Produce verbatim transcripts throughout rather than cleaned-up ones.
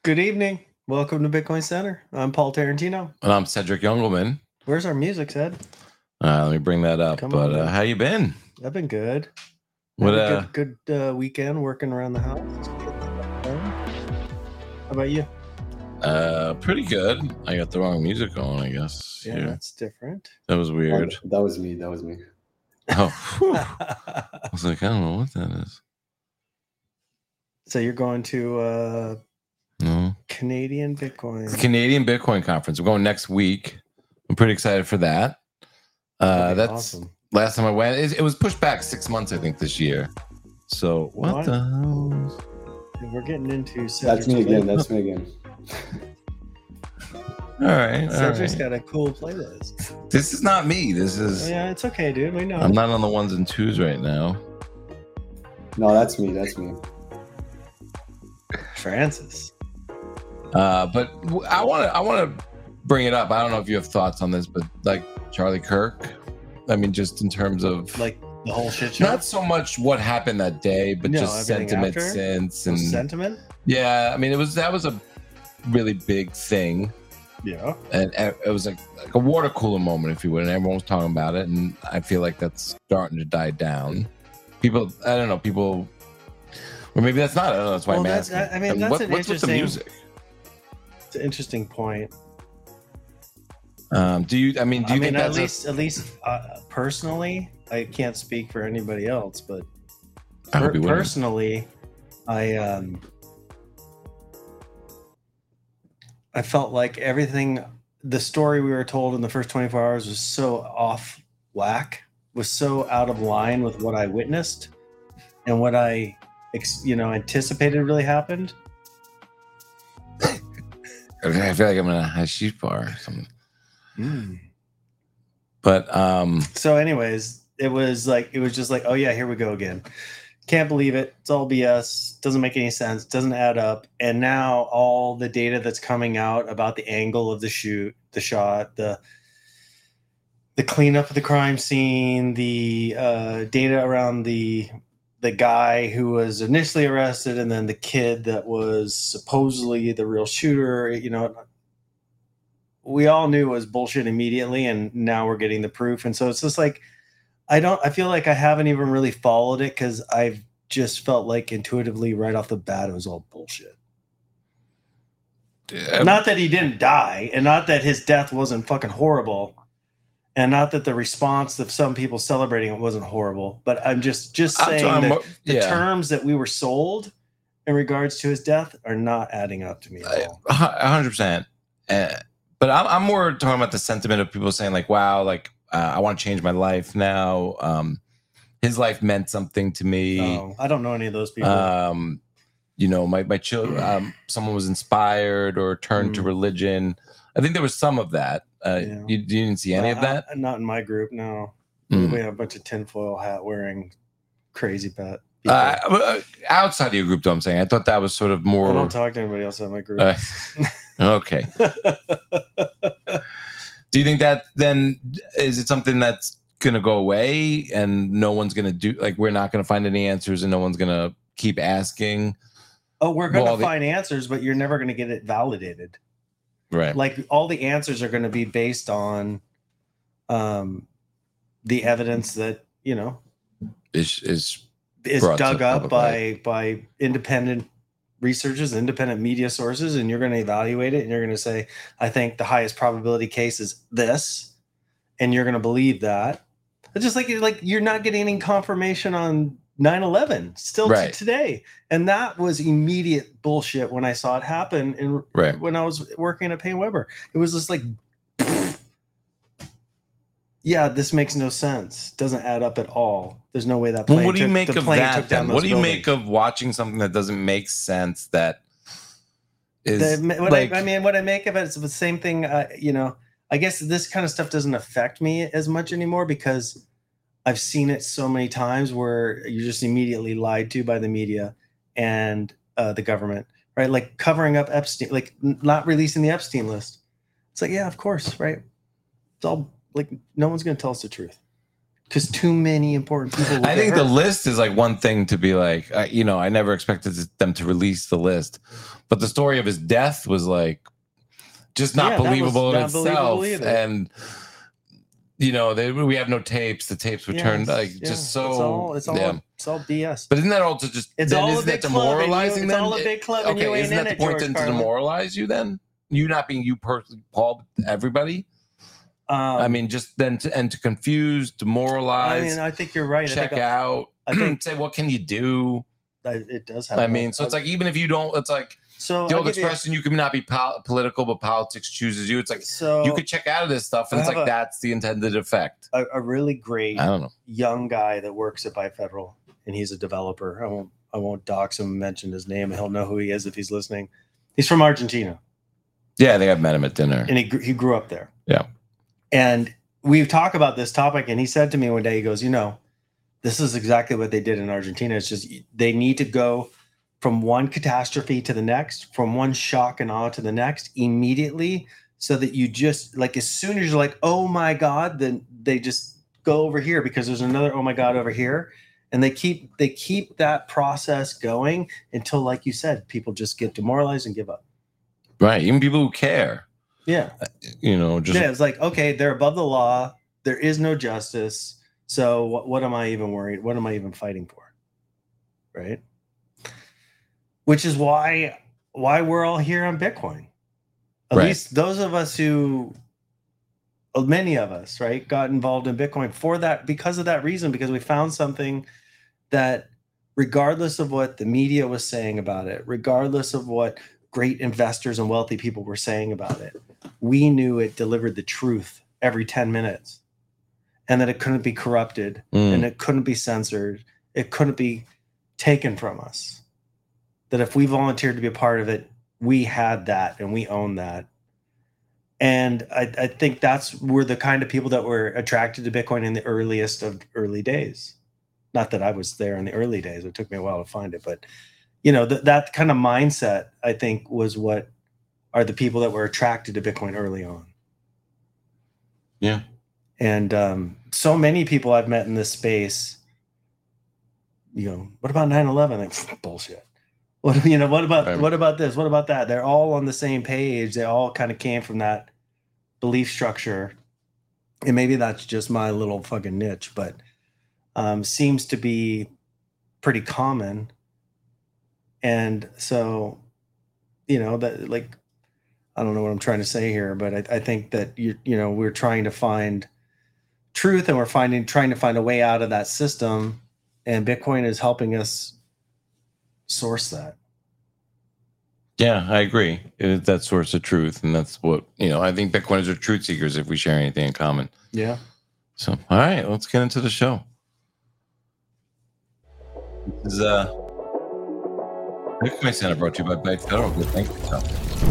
Good evening. Welcome to Bitcoin Center. I'm Paul Tarantino. And I'm Cedric Youngelman. Where's our music, Ed? Uh, let me bring that up. Come but on, uh, man. how you been? I've been good. What Had a uh, good good uh, weekend working around the house. How about you? uh, pretty good. I got the wrong music on, I guess. Yeah, here. that's different. That was weird. That was me. That was me. Oh, whew. I was like, I don't know what that is. So you're going to uh, No, Canadian Bitcoin. the Canadian Bitcoin Conference. We're going next week. I'm pretty excited for that. Uh, That'd be that's awesome. last time I went. It, it was pushed back six months, I think, this year. So what, What? the hell? is- We're getting into That's Cedric's me again. play- That's me again. All right, all Cedric's right. got a cool playlist. This is not me. This is. Yeah, it's okay, dude. We know. I'm not on the ones and twos right now. No, that's me. That's me. Francis. Uh, but w- I want to I want to bring it up. I don't know if you have thoughts on this, but like Charlie Kirk, I mean, just in terms of Like the whole shit show. not so much what happened that day, but No, just everything sentiment after? since Some and sentiment. yeah, I mean, it was that was a really big thing, Yeah. and uh, it was like, like a water cooler moment, if you would, and everyone was talking about it, and I feel like that's starting to die down. People, I don't know, people. Or maybe that's not. I don't know. That's why Well, I'm that's- asking. I- I mean, And that's what, an what's with the interesting- music? It's an interesting point. Um, do you? I mean, do I you mean, think at that's a- least, at least uh, personally, I can't speak for anybody else, but I hope per- you wouldn't. personally, I um, I felt like everything, the story we were told in the first twenty-four hours was so off whack, was so out of line with what I witnessed and what I, ex- you know, anticipated really happened. I feel like I'm in a hashish bar or something. But um, So, anyways, it was like it was just like, oh yeah, here we go again. Can't believe it. It's all B S. Doesn't make any sense. Doesn't add up. And now all the data that's coming out about the angle of the shoot, the shot, the the cleanup of the crime scene, the uh, data around the the guy who was initially arrested, and then the kid that was supposedly the real shooter. You know, we all knew it was bullshit immediately, and now we're getting the proof. And so it's just like, I don't, I feel like I haven't even really followed it because I've just felt like intuitively right off the bat it was all bullshit. uh, Not that he didn't die, and not that his death wasn't fucking horrible, and not that the response of some people celebrating it wasn't horrible. But I'm just just I'm saying talking that about- the yeah, terms that we were sold in regards to his death are not adding up to me at all. a hundred percent. Uh, But I'm, I'm more talking about the sentiment of people saying like, "Wow, like uh, I want to change my life now." Um, his life meant something to me. Oh, I don't know any of those people. Um, you know, my my children. Um, someone was inspired or turned to Mm. religion. I think there was some of that. Uh, Yeah. you, you didn't see any of Uh, that. uh, not in my group, no. Mm. We have a bunch of tinfoil hat wearing crazy pet people. Uh, uh, outside of your group, though, I'm saying I thought that was sort of more. I don't talk to anybody else in my group. Uh, okay. Do you think that then is it something that's going to go away and no one's going to do like we're not going to find any answers and no one's going to keep asking? Oh, we're going to Well, the- find answers, but you're never going to get it validated. Right. Like all the answers are going to be based on um, the evidence that, you know, Is is is Brought dug to up public by by independent researchers, independent media sources, and you're going to evaluate it and you're going to say, I think the highest probability case is this, and you're going to believe that. It's just like like you're not getting any confirmation on nine eleven still to Right. today, and that was immediate bullshit when I saw it happen. And right. when I was working at Payne Weber, it was just like, yeah, this makes no sense. Doesn't add up at all. There's no way that plane Well, what do you took- make the of plane that took down then? What those do you buildings. make of watching something that doesn't make sense that is The, what like I, I mean, what I make of it is the same thing. Uh, you know, I guess this kind of stuff doesn't affect me as much anymore because I've seen it so many times where you're just immediately lied to by the media and uh, the government, right? Like covering up Epstein, like n- not releasing the Epstein list. It's like, yeah, of course, right? It's all like no one's going to tell us the truth. because too many important people. Will I get think hurt. the list is like one thing to be like, uh, you know, I never expected them to release the list, but the story of his death was like just not Yeah, that was believable in not itself. believable either. And you know, they, we have no tapes. The tapes were Yes, turned like yeah. just so. It's all. It's all. yeah. It's all B S. But isn't that also just? It's then all a isn't big that club, and you- demoralizing it's them? all a big club, and okay, you ain't isn't in that the it, point George then to Carlin. demoralize you? Then you not being you personally, Paul. Everybody. Um, I mean, just then to and to confuse, I demoralize, mean, I think you're right. check I think out, I think- say what can you do? I, it does have. I a- mean, so it's like even if you don't, it's like so. the I'll old give you- expression: you can not be pol- political, but politics chooses you. It's like So you could check out of this stuff, and I it's have like a- that's the intended effect. a, a really great I don't know. young guy that works at Bifederal, and he's a developer. I won't. I won't dox him. Mention his name. He'll know who he is if he's listening. He's from Argentina, Yeah, I think I've met him at dinner. and he gr- he grew up there. Yeah. And we talk about this topic, and he said to me one day, he goes, "You know, this is exactly what they did in Argentina. It's just they need to go from one catastrophe to the next, from one shock and awe to the next immediately, so that you just like as soon as you're like, oh my God, then they just go over here because there's another oh my God over here." And they keep they keep that process going until, like you said, people just get demoralized and give up. Right. Even people who care, Yeah. you know, just Yeah, it's like, okay, they're above the law. There is no justice. So what, what am I even worried? What am I even fighting for? Right. Which is why why we're all here on Bitcoin. At Right. least those of us who, many of us, right, got involved in Bitcoin for that, because of that reason, because we found something that, regardless of what the media was saying about it, regardless of what great investors and wealthy people were saying about it, we knew it delivered the truth every ten minutes, and that it couldn't be corrupted, Mm. and it couldn't be censored, it couldn't be taken from us. That if we volunteered to be a part of it, we had that and we own that. And I, I think that's we're the kind of people that were attracted to Bitcoin in the earliest of early days. Not that I was there in the early days; it took me a while to find it, but you know, th- that kind of mindset, I think, was what are the people that were attracted to Bitcoin early on. Yeah. And um, so many people I've met in this space, you know, what about nine eleven? Like, bullshit. What, you know, what about, Right. what about this? What about that? They're all on the same page. They all kind of came from that belief structure. And maybe that's just my little fucking niche, but um, seems to be pretty common. And so, you know, that like, I don't know what I'm trying to say here, but I, I think that you you know we're trying to find truth, and we're finding trying to find a way out of that system, and Bitcoin is helping us source that. Yeah, I agree. It is that source of truth, and that's what you know. I think Bitcoiners are truth seekers if we share anything in common. Yeah. So, all right, let's get into the show. This is uh, Bitcoin Center brought to you by Byte Federal. Good, thank you. So.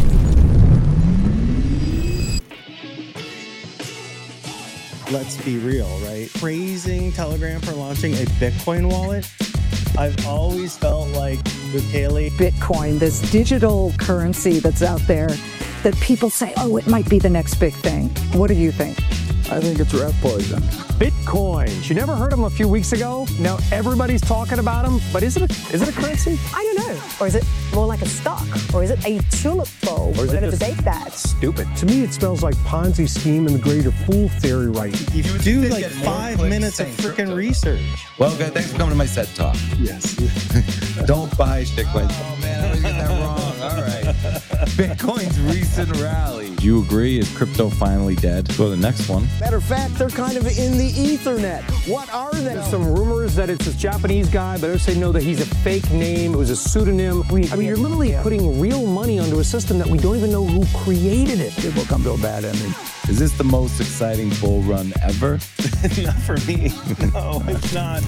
Let's be real, right? Praising Telegram for launching a Bitcoin wallet. I've always felt like with Haley, Bitcoin, this digital currency that's out there that people say, oh, it might be the next big thing. What do you think? I think it's rat poison. Bitcoins. You never heard of them a few weeks ago? Now everybody's talking about them, but is it a, is it a currency? I don't know. Or is it more like a stock? Or is it a tulip bulb? Or is We're it going to just debate that. Stupid. To me, it smells like Ponzi scheme and the greater fool theory, right? you would do think like they'd get more five clicks minutes of saying freaking crypto. research. Well, guys, thanks for coming to my set talk. Yes. Don't buy shitcoin. Oh man, I always get that wrong. All right. Bitcoin's recent rally. Do you agree? Is crypto finally dead? Go to the next one. Matter of fact, they're kind of in the Ethernet. What are they? There's some rumors that it's this Japanese guy, but others say no, that he's a fake name. It was a pseudonym. I mean, you're literally putting real money onto a system that we don't even know who created it. People come to a bad ending. Is this the most exciting bull run ever? Not for me. No, it's not.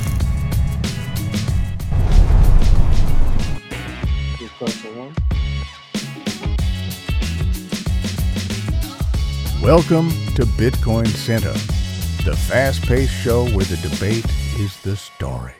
Welcome to Bitcoin Center, the fast-paced show where the debate is the story.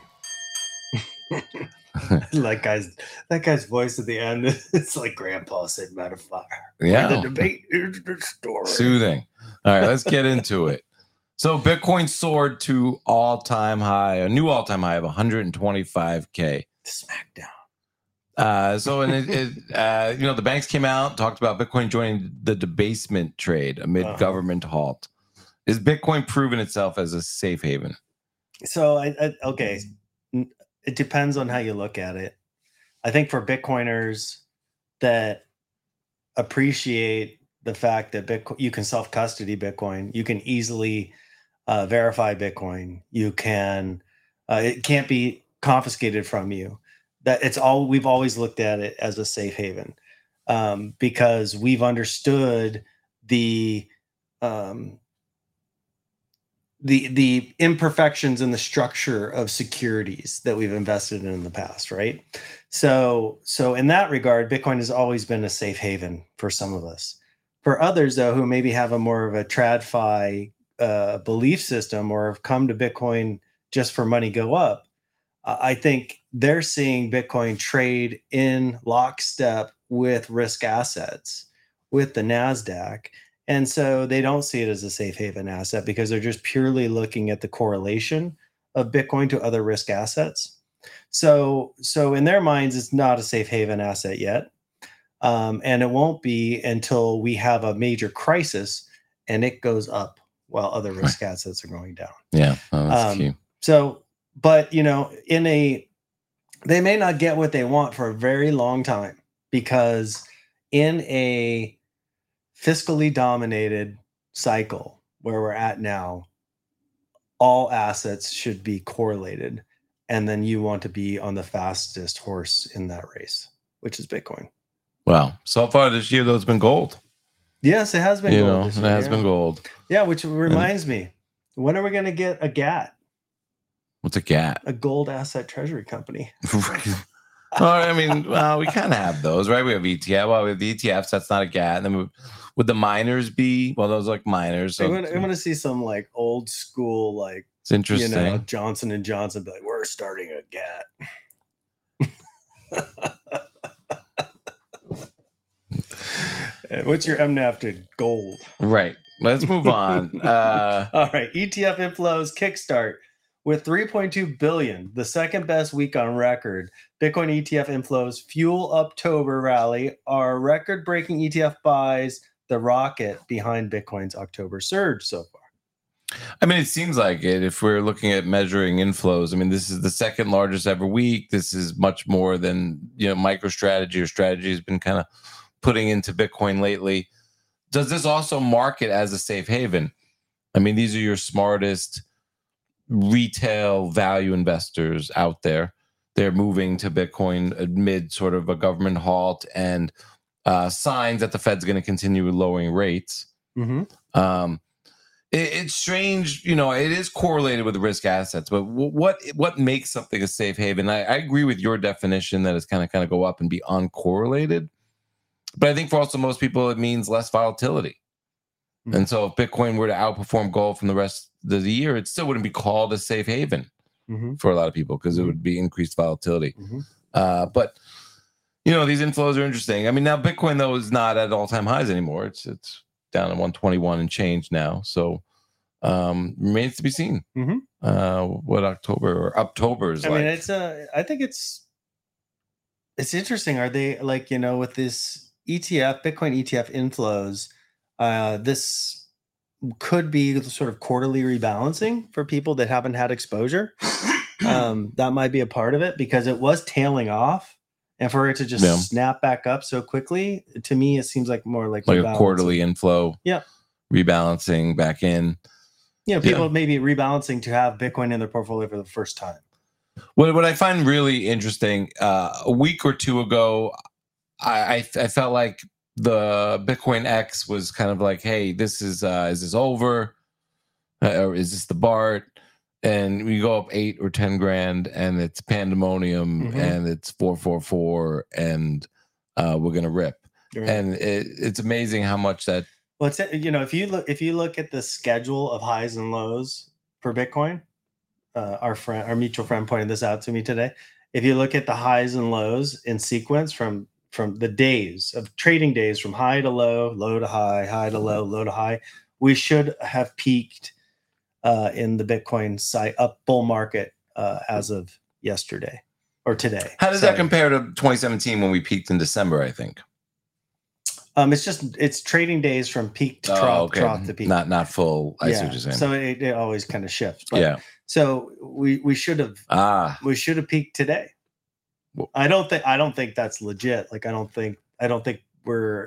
That guy's that guy's voice at the end. It's like Grandpa said, metaphor. Yeah. The debate is the story. Soothing. All right, let's get into it. So Bitcoin soared to all-time high, a new all-time high of one hundred twenty-five K. Smackdown. Uh, so, and it, it uh, you know, the banks came out, talked about Bitcoin joining the debasement trade amid Uh-huh. government halt. Is Bitcoin proven itself as a safe haven? So, I, I okay, it depends on how you look at it. I think for Bitcoiners that appreciate the fact that Bitcoin, you can self-custody Bitcoin, you can easily uh, verify Bitcoin, you can, uh, it can't be confiscated from you. That it's all, we've always looked at it as a safe haven um, because we've understood the um, the the imperfections in the structure of securities that we've invested in in the past, right? So so in that regard, Bitcoin has always been a safe haven for some of us. For others, though, who maybe have a more of a TradFi uh, belief system or have come to Bitcoin just for money go up, uh, I think they're seeing Bitcoin trade in lockstep with risk assets, with the NASDAQ. And so they don't see it as a safe haven asset because they're just purely looking at the correlation of Bitcoin to other risk assets. So, so in their minds, it's not a safe haven asset yet. Um, and it won't be until we have a major crisis and it goes up while other risk assets are going down. Yeah, oh, that's um, key. So, but, you know, in a, they may not get what they want for a very long time because in a fiscally dominated cycle where we're at now, all assets should be correlated. And then you want to be on the fastest horse in that race, which is Bitcoin. Wow. So far this year, though, it's been gold. Yes, it has been You gold. know, this it year, has yeah. been gold. Yeah, which reminds me, when are we going to get a G A T, What's a G A T? a gold asset treasury company? Well, I mean, well, we kind of have those, right? We have E T F. Well, we have the E T Fs. That's not a G A T. And then we, would the miners be? Well, those are like miners. So I'm gonna, I'm gonna see some like old school, like it's interesting. you know, Johnson and Johnson be like, we're starting a G A T. What's your M NAV to gold? Right. Let's move on. Uh, All right. E T F inflows kickstart with three point two billion, the second best week on record. Bitcoin E T F inflows fuel October rally. Are record-breaking E T F buys the rocket behind Bitcoin's October surge so far? I mean, it seems like it. If we're looking at measuring inflows, I mean, this is the second largest ever week. This is much more than, you know, MicroStrategy or Strategy has been kind of putting into Bitcoin lately. Does this also mark it as a safe haven? I mean, these are your smartest retail value investors out there. They're moving to Bitcoin amid sort of a government halt and uh, signs that the Fed's going to continue lowering rates. Mm-hmm. Um, it, it's strange, you know, it is correlated with risk assets, but w- what what makes something a safe haven? I, I agree with your definition that it's kind of kind of go up and be uncorrelated. But I think for also most people, it means less volatility. Mm-hmm. And so if Bitcoin were to outperform gold from the rest of the year, it still wouldn't be called a safe haven mm-hmm. for a lot of people because mm-hmm. it would be increased volatility. Mm-hmm. Uh, but, you know, these inflows are interesting. I mean, now Bitcoin, though, is not at all-time highs anymore. It's it's down to one twenty-one and change now. So um, remains to be seen mm-hmm. uh, what October or October is I like. mean, it's uh, I think it's it's interesting. Are they like, you know, with this E T F, Bitcoin E T F inflows, uh, this could be sort of quarterly rebalancing for people that haven't had exposure. Um, that might be a part of it because it was tailing off, and for it to just yeah. snap back up so quickly, to me, it seems like more like like a quarterly inflow. Yeah, rebalancing back in. You know, people yeah. maybe rebalancing to have Bitcoin in their portfolio for the first time. What what I find really interesting, uh, a week or two ago, I, I I felt like the Bitcoin X was kind of like, hey, this is uh, is this over, uh, or is this the B A R T? And we go up eight or ten grand, and it's pandemonium, mm-hmm. and it's four four four, and uh, we're gonna rip. Right. And it, it's amazing how much that. Well, it's, you know, if you look if you look at the schedule of highs and lows for Bitcoin, uh, our friend, our mutual friend, pointed this out to me today. If you look at the highs and lows in sequence from from the days of trading days, from high to low, low to high, high to low, low to high, we should have peaked uh, in the Bitcoin site up bull market uh, as of yesterday or today. How does Sorry. that compare to twenty seventeen when we peaked in December, I think? Um, it's just it's trading days from peak to trough, oh, okay. trough to peak. Not not full. I yeah. see what you're saying. So it, it always kind of shifts. But, yeah. So we we should have ah we should have peaked today. Well, I don't think I don't think that's legit. Like I don't think I don't think we're.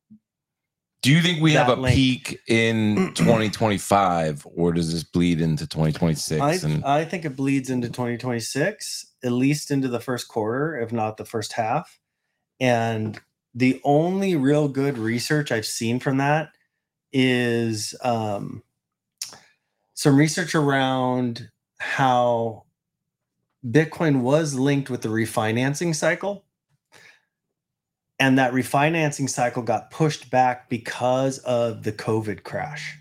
Do you think we have a linked. peak in twenty twenty-five, or does this bleed into twenty twenty-six? I, and I think it bleeds into twenty twenty-six, at least into the first quarter, if not the first half. And the only real good research I've seen from that is um, some research around how Bitcoin was linked with the refinancing cycle. And that refinancing cycle got pushed back because of the COVID crash.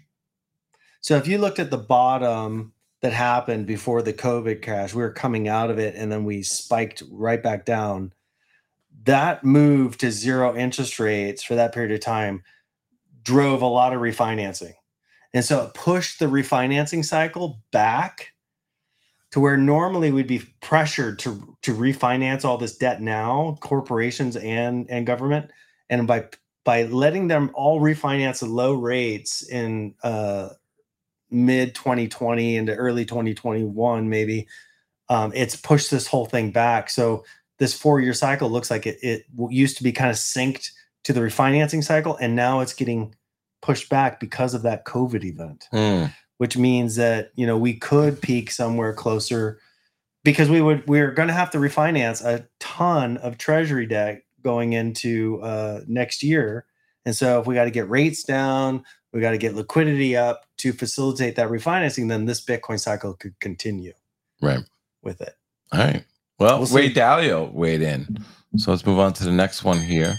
So if you looked at the bottom that happened before the COVID crash, we were coming out of it and then we spiked right back down. That move to zero interest rates for that period of time drove a lot of refinancing. And so it pushed the refinancing cycle back to where normally we'd be pressured to, to refinance all this debt now, corporations and, and government. And by by letting them all refinance at low rates in uh, mid twenty twenty into early twenty twenty-one, maybe, um, it's pushed this whole thing back. So this four-year cycle looks like it, it used to be kind of synced to the refinancing cycle, and now it's getting pushed back because of that COVID event, mm. which means that, you know, we could peak somewhere closer because we would, we're going to have to refinance a ton of treasury debt going into uh, next year. And so if we got to get rates down, we got to get liquidity up to facilitate that refinancing, then this Bitcoin cycle could continue right with it. All right. Well, We'll Ray see. Dalio weighed in. So let's move on to the next one here.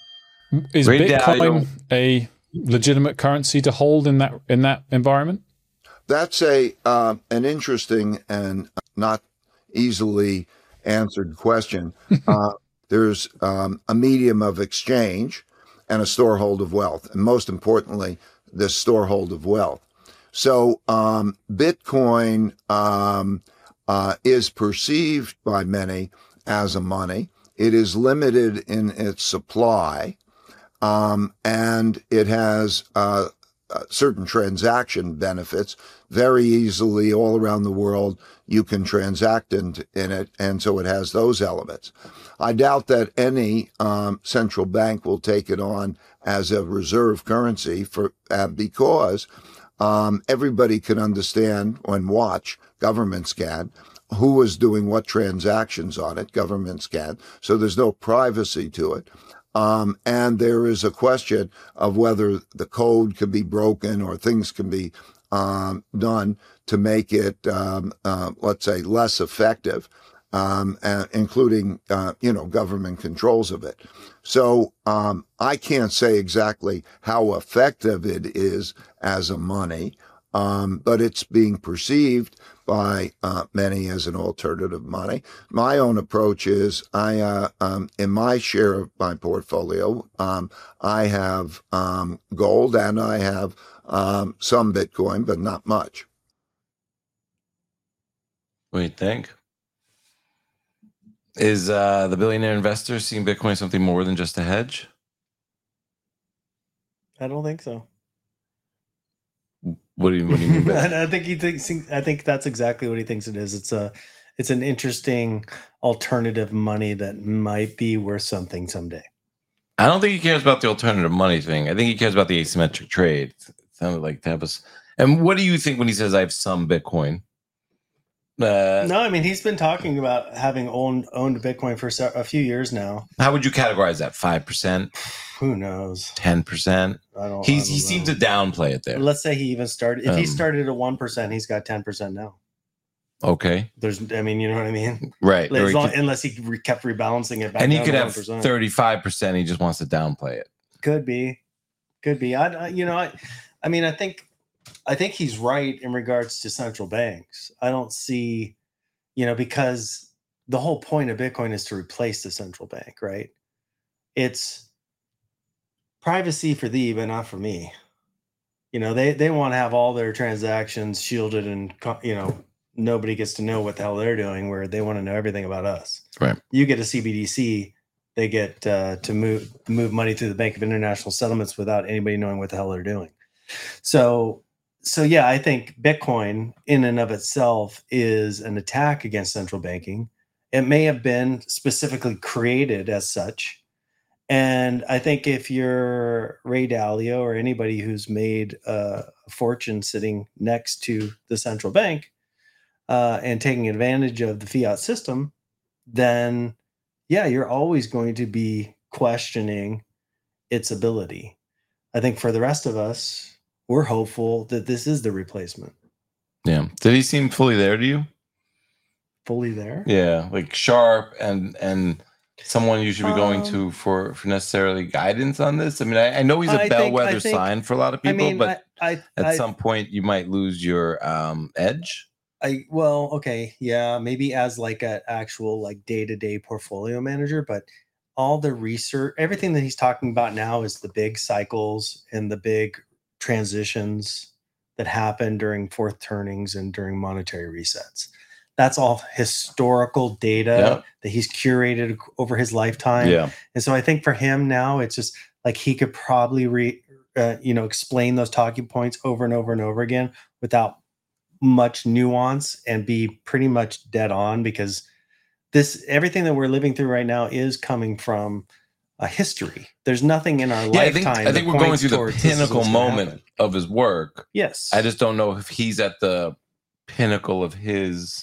Is Ray Bitcoin Dalio. a legitimate currency to hold in that in that environment? That's a uh, an interesting and not easily answered question. uh, there's um, a medium of exchange and a storehold of wealth, and most importantly, the storehold of wealth. So um, Bitcoin um, uh, is perceived by many as a money. It is limited in its supply, um, and it has uh, uh, certain transaction benefits. Very easily, all around the world, you can transact in, in it, and so it has those elements. I doubt that any um, central bank will take it on as a reserve currency for uh, because um, everybody can understand and watch, governments can, who is doing what transactions on it, governments can. So there's no privacy to it. Um, and there is a question of whether the code can be broken or things can be um, done to make it, um, uh, let's say, less effective, um, uh, including, uh, you know, government controls of it. So um, I can't say exactly how effective it is as a money, um, but it's being perceived by uh, many as an alternative money. My own approach is I, uh, um, in my share of my portfolio, um, I have um, gold and I have um, some Bitcoin, but not much. What do you think? Is uh, the billionaire investor seeing Bitcoin something more than just a hedge? I don't think so. What do you, what do you mean by that? I think he thinks. I think that's exactly what he thinks it is. It's a, it's an interesting alternative money that might be worth something someday. I don't think he cares about the alternative money thing. I think he cares about the asymmetric trade. It sounded like that was. And what do you think when he says I have some Bitcoin? Uh, No, I mean he's been talking about having owned owned Bitcoin for se- a few years now. How would you categorize that? Five percent, Who knows? ten percent? I don't. He's I don't he seems know. to downplay it there. Let's say he even started. If he Um, started at one percent, he's got ten percent now. Okay, There's, I mean, you know what I mean? right. Like, Or as he long, could- unless he re- kept rebalancing it back. and he down could to have one percent. thirty-five percent. He just wants to downplay it. Could be, could be. I, I you know, I, I mean, I think, I think he's right in regards to central banks. I don't see, you know, because the whole point of Bitcoin is to replace the central bank, right? It's privacy for thee, but not for me. You know, they they want to have all their transactions shielded and, you know, nobody gets to know what the hell they're doing, where they want to know everything about us. Right. You get a C B D C, they get uh, to move move money through the Bank of International Settlements without anybody knowing what the hell they're doing. So, so yeah, I think Bitcoin in and of itself is an attack against central banking. It may have been specifically created as such. And I think if you're Ray Dalio or anybody who's made a fortune sitting next to the central bank uh, and taking advantage of the fiat system, then yeah, you're always going to be questioning its ability. I think for the rest of us, we're hopeful that this is the replacement. Yeah. Did he seem fully there to you? Fully there? Yeah, like sharp and and someone you should be going Um, to for for necessarily guidance on this. I mean, I, I know he's a I think- bellwether I think- sign for a lot of I people, mean, but I, I, at I, some point you might lose your um, edge. I well, okay, yeah, maybe as like an actual like day-to-day portfolio manager, but all the research, everything that he's talking about now is the big cycles and the big transitions that happen during fourth turnings and during monetary resets. That's all historical data Yeah. that he's curated over his lifetime. Yeah, And so I think for him now, it's just like he could probably re, uh, you know, explain those talking points over and over and over again without much nuance and be pretty much dead on, because this everything that we're living through right now is coming from a history. There's nothing in our yeah. I think lifetime. I think that we're going points through the towards this is pinnacle what's gonna moment happen. of his work. Yes, I just don't know if he's at the pinnacle of his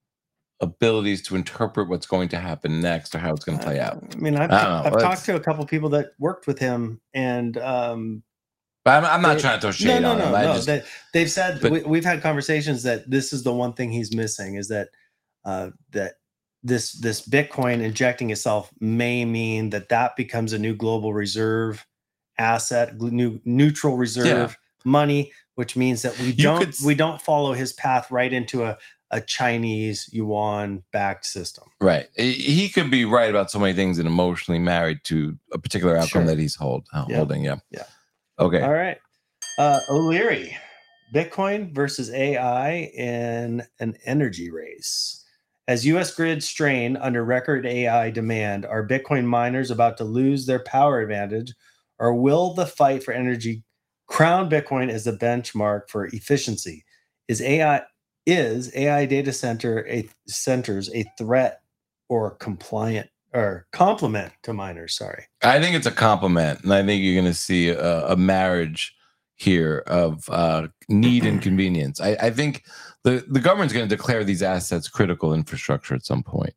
abilities to interpret what's going to happen next or how it's going to play out. I mean, I've, I don't know. I've It's- talked to a couple people that worked with him, and um, But I'm, I'm not They- trying to throw shade no, no, on no, him. I no. just, They, they've said but- we, we've had conversations that this is the one thing he's missing is that uh, that this this Bitcoin injecting itself may mean that that becomes a new global reserve asset, gl- new neutral reserve Yeah. money, which means that we You don't could s- we don't follow his path right into a a Chinese yuan backed system. right. He he could be right about so many things and emotionally married to a particular outcome Sure. that he's hold, uh, Yeah. holding. Yeah. Yeah. Okay. All right. Uh, O'Leary, Bitcoin versus A I in an energy race. As U S grids strain under record A I demand, are Bitcoin miners about to lose their power advantage, or will the fight for energy crown Bitcoin as the benchmark for efficiency? Is A I is A I data center a centers a threat or compliant or complement to miners? Sorry. I think it's a compliment, and I think you're going to see a, a marriage here of uh, need and convenience. I, I think the, the government's going to declare these assets critical infrastructure at some point.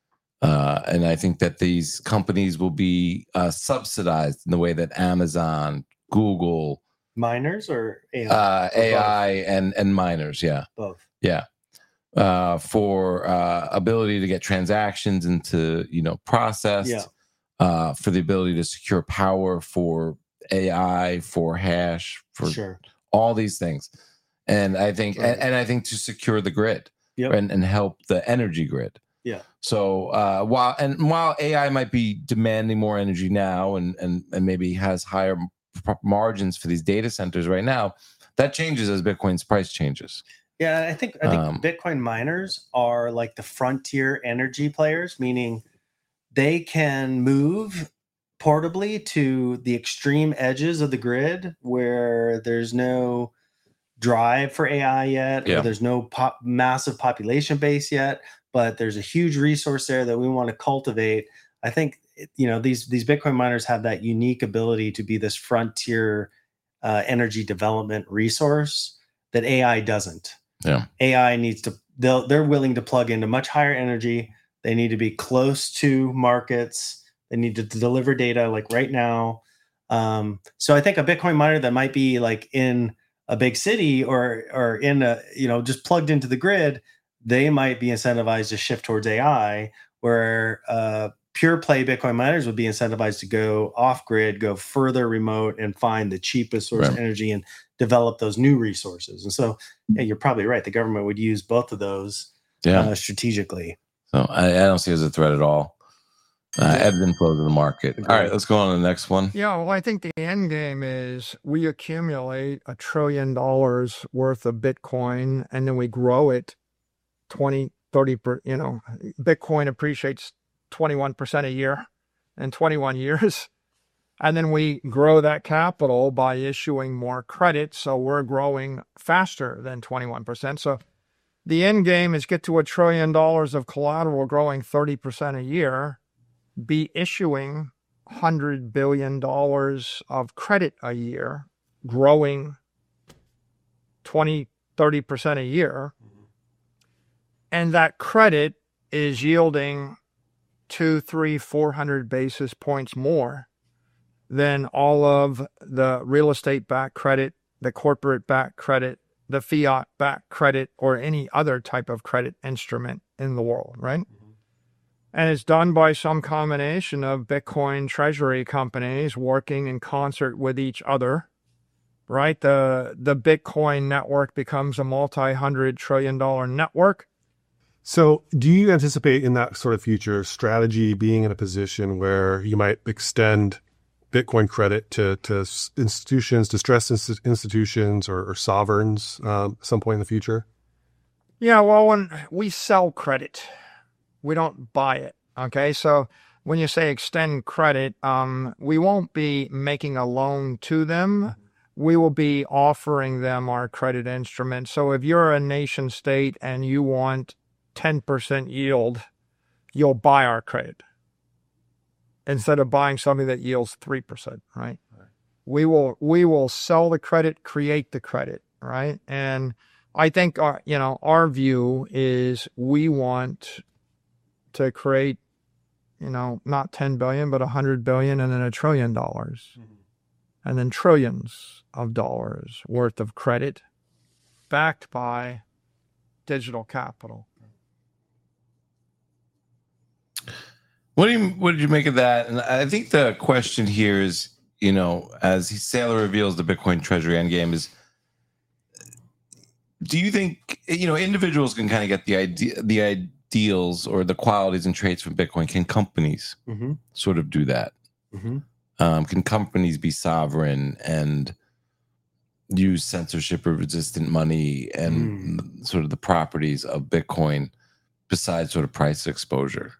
Uh, and I think that these companies will be uh, subsidized in the way that Amazon, Google, Miners or A I? uh, Or A both? I, and, and miners. Yeah. Both. Yeah. Uh, for uh, ability to get transactions into, you know, processed. Yeah. Uh, for the ability to secure power, for A I, for hash, for Sure. all these things. And I think, Right. and, and I think to secure the grid Yep. and, and help the energy grid. Yeah. So uh, while and while A I might be demanding more energy now, and and and maybe has higher m- margins for these data centers right now, that changes as Bitcoin's price changes. Yeah, I think I think Um, Bitcoin miners are like the frontier energy players, meaning they can move portably to the extreme edges of the grid where there's no drive for A I yet, Yeah. or there's no pop, massive population base yet, but there's a huge resource there that we want to cultivate. I think you know these these Bitcoin miners have that unique ability to be this frontier uh, energy development resource that A I doesn't. Yeah. A I needs to they'll they're willing to plug into much higher energy. They need to be close to markets. They need to deliver data like right now. Um, so I think a Bitcoin miner that might be like in a big city or or in a you know just plugged into the grid, they might be incentivized to shift towards A I, where uh, pure play Bitcoin miners would be incentivized to go off grid, go further remote, and find the cheapest source Right. of energy and develop those new resources. And so, yeah, you're probably right. The government would use both of those Yeah. uh, strategically. So I, I don't see it as a threat at all. Uh, ebbs and flows of the market. All right, let's go on to the next one. Yeah, well, I think the end game is we accumulate a trillion dollars worth of Bitcoin and then we grow it twenty, thirty, per, you know, Bitcoin appreciates twenty-one percent a year in twenty-one years. And then we grow that capital by issuing more credit. So we're growing faster than twenty-one percent. So the end game is get to a trillion dollars of collateral growing thirty percent a year, be issuing one hundred billion dollars of credit a year, growing twenty, thirty percent a year. And that credit is yielding two, three, four hundred basis points more than all of the real estate backed credit, the corporate backed credit, the fiat backed credit, or any other type of credit instrument in the world, right? And it's done by some combination of Bitcoin treasury companies working in concert with each other, right? The, the Bitcoin network becomes a multi-hundred trillion dollar network. So do you anticipate in that sort of future strategy being in a position where you might extend Bitcoin credit to, to institutions, distressed inst- institutions or, or sovereigns um, at some point in the future? Yeah, well, when we sell credit, we don't buy it. Okay, so when you say extend credit, um, we won't be making a loan to them. We will be offering them our credit instrument. So if you're a nation state and you want ten percent yield, you'll buy our credit instead of buying something that yields three percent, right? right? We will we will sell the credit, create the credit, right? And I think our, you know, our view is we want to create, you know, not ten billion, but one hundred billion and then a trillion dollars. Mm-hmm. And then trillions of dollars worth of credit backed by digital capital. What do you what did you make of that? And I think the question here is, you know, as Saylor reveals the Bitcoin Treasury endgame is, do you think, you know, individuals can kind of get the idea, the ideals or the qualities and traits from Bitcoin? Can companies mm-hmm. sort of do that? Mm-hmm. Um, can companies be sovereign and use censorship resistant money and mm. sort of the properties of Bitcoin besides sort of price exposure?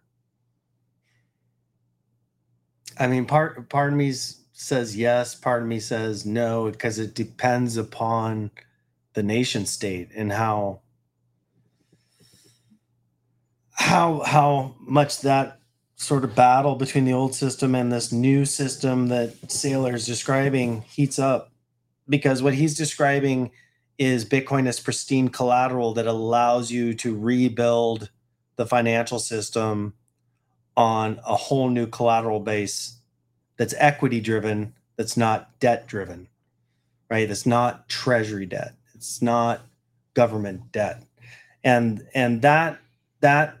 I mean, part part of me says yes, part of me says no, because it depends upon the nation state and how how how much that sort of battle between the old system and this new system that Saylor is describing heats up. Because what he's describing is Bitcoin as pristine collateral that allows you to rebuild the financial system on a whole new collateral base that's equity driven, that's not debt driven, right? It's not treasury debt. It's not government debt. And and that that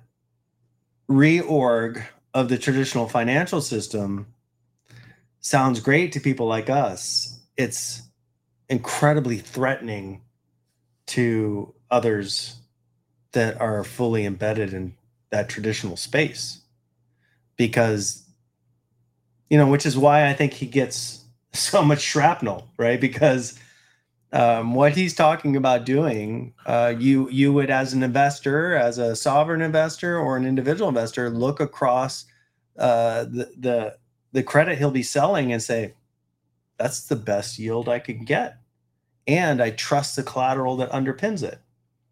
reorg of the traditional financial system sounds great to people like us. It's incredibly threatening to others that are fully embedded in that traditional space. Because, you know, which is why I think he gets so much shrapnel, right? Because um, what he's talking about doing, uh, you you would, as an investor, as a sovereign investor or an individual investor, look across uh, the, the the credit he'll be selling and say, that's the best yield I could get. And I trust the collateral that underpins it.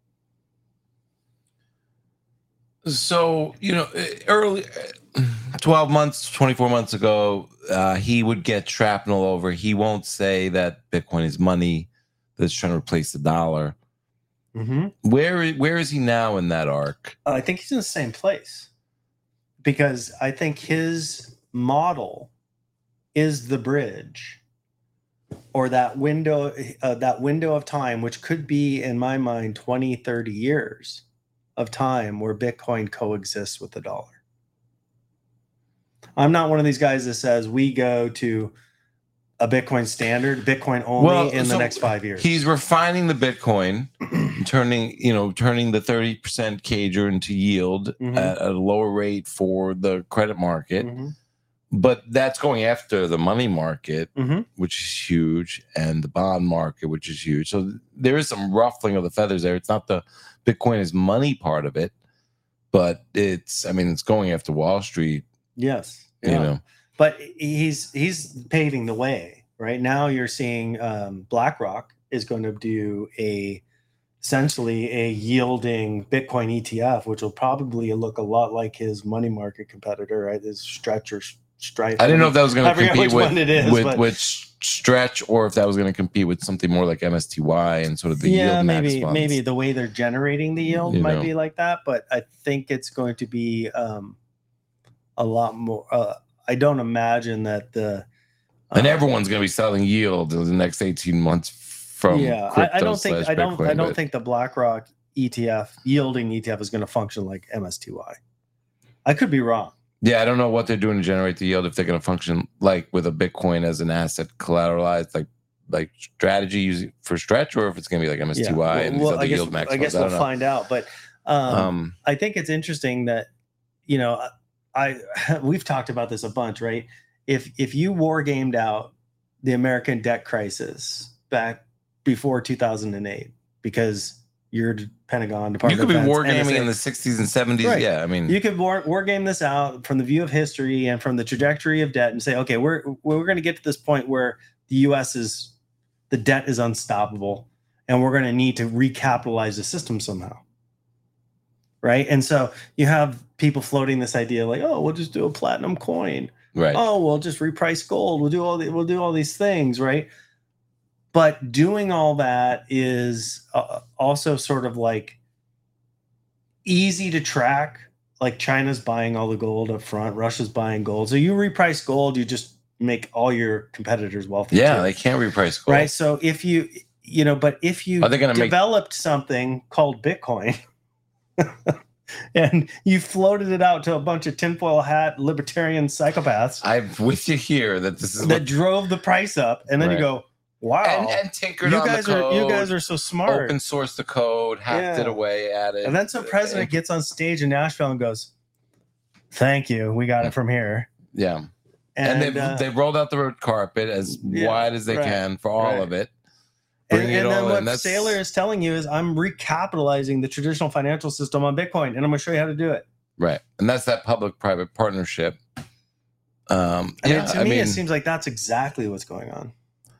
So, you know, early twelve months, twenty-four months ago, uh, he would get shrapnel over. He won't say that Bitcoin is money that's trying to replace the dollar. Mm-hmm. Where, where is he now in that arc? Uh, I think he's in the same place, because I think his model is the bridge, or that window, uh, that window of time, which could be, in my mind, twenty, thirty years of time where Bitcoin coexists with the dollar. I'm not one of these guys that says we go to a Bitcoin standard, Bitcoin only well, in so the next five years. He's refining the Bitcoin turning, you know, turning the thirty percent C A G R into yield Mhm. at a lower rate for the credit market. Mhm. But that's going after the money market, Mhm. which is huge, and the bond market, which is huge. So there is some ruffling of the feathers there. It's not the Bitcoin is money part of it, but it's, I mean, it's going after Wall Street. Yes. You Yeah. know, But he's he's paving the way. Right now, you're seeing um, BlackRock is going to do a essentially a yielding Bitcoin E T F, which will probably look a lot like his money market competitor, right? His Stretch or Stripe. I didn't know if that was going I to forget compete which with one it is, with, but- with Stretch, or if that was going to compete with something more like M S T Y and sort of the yeah, yield max maybe funds. maybe the way they're generating the yield You might know. be like that, but I think it's going to be um, a lot more. Uh, I don't imagine that the And uh, everyone's going to be selling yield in the next eighteen months from yeah. crypto I, I don't think slash I don't Bitcoin, I don't but- think the BlackRock E T F yielding E T F is going to function like M S T Y. I could be wrong. Yeah, I don't know what they're doing to generate the yield, if they're going to function like with a Bitcoin as an asset collateralized, like like strategy using for Stretch, or if it's going to be like M S T Y Yeah. and these Well, other I guess, yield max I guess funds. I we'll don't know. find out. But um, Um, I think it's interesting that, you know, I we've talked about this a bunch, right? If if you war gamed out the American debt crisis back before two thousand eight, because your Pentagon You Department could be of Defense, wargaming N S A in the sixties and seventies. Right. Yeah, I mean, you could war, war game this out from the view of history and from the trajectory of debt and say, okay, we're we're going to get to this point where the U S is the debt is unstoppable and we're going to need to recapitalize the system somehow. Right. And so you have people floating this idea like, oh, we'll just do a platinum coin. right. Oh, we'll just reprice gold. We'll do all the, we'll do all these things. Right. But doing all that is uh, also sort of like easy to track. Like China's buying all the gold up front, Russia's buying gold. So you reprice gold, you just make all your competitors wealthy. Yeah, too. they can't reprice gold. Right. So if you, you know, but if you Are they gonna make- developed something called Bitcoin and you floated it out to a bunch of tinfoil hat libertarian psychopaths I'm with you here that this is that what, drove the price up, and then Right. you go, wow, and, and tinkered you on guys the code, are you guys are so smart. open source the code, hacked Yeah. it away, added. And then some president gets on stage in Nashville and goes, thank you, we got it from here. Yeah. And, And, they've, uh, they've rolled out the red carpet as Yeah, wide as they right, can for all right. of it. and, Bring it and then all what in. That's Saylor is telling you is I'm recapitalizing the traditional financial system on Bitcoin, and I'm going to show you how to do it. right, and that's that public-private partnership. Um, I mean, yeah, to I me, mean, it seems like that's exactly what's going on.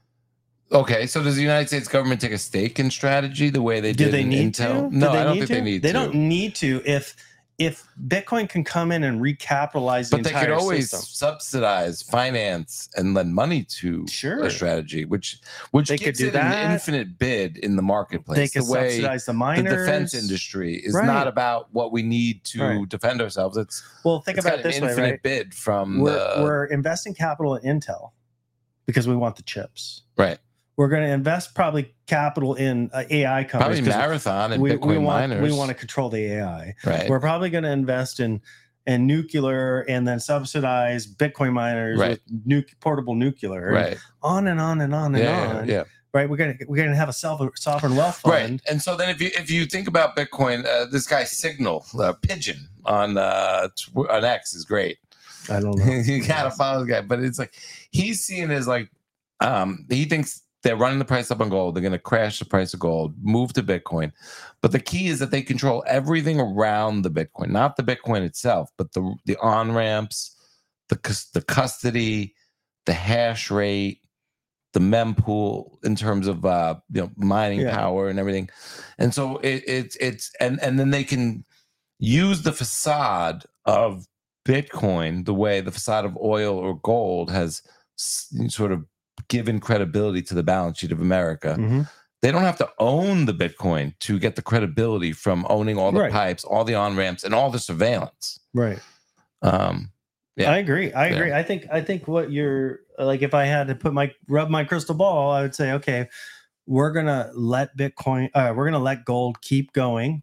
okay. So does the United States government take a stake in strategy the way they Do did they in need Intel? to? No, Do I don't need think to? they need They to. don't need to. If if Bitcoin can come in and recapitalize the But they entire could always system, subsidize, finance, and lend money to Sure. a strategy, which which They could gives do it that. an infinite bid in the marketplace. they could the way subsidize the the miners. defense industry is Right. not about what we need to Right. defend ourselves. It's Well, think it's about got it an this way, infinite right? bid from We're, the we're investing capital in Intel because we want the chips. right. We're going to invest probably capital in uh, A I companies. Probably 'cause Marathon and we, Bitcoin we want, miners. We want to control the A I. Right. We're probably going to invest in and nuclear and then subsidize Bitcoin miners Right. with nu- portable nuclear. and Right. On and on and on and Yeah, on. yeah. Right. We're gonna we're gonna have a self sovereign wealth fund. Right. And so then if you if you think about Bitcoin, uh, this guy Signal, uh, Pigeon on uh, tw- on X is great. I don't know. You gotta follow the guy, but it's like he's seeing it as like um, he thinks they're running the price up on gold. They're going to crash the price of gold, move to Bitcoin. But the key is that they control everything around the Bitcoin, not the Bitcoin itself, but the the on ramps, the cus- the custody, the hash rate, the mempool in terms of uh, you know mining Yeah. power and everything. And so it, it's it's and and then they can use the facade of Bitcoin the way the facade of oil or gold has s- sort of given credibility to the balance sheet of America. Mhm. They don't have to own the Bitcoin to get the credibility from owning all the Right. pipes, all the on ramps, and all the surveillance. Right. Um, yeah. I agree. I Yeah. agree. I think I think what you're like, if I had to put my rub my crystal ball, I would say, okay, we're gonna let Bitcoin, uh, we're gonna let gold keep going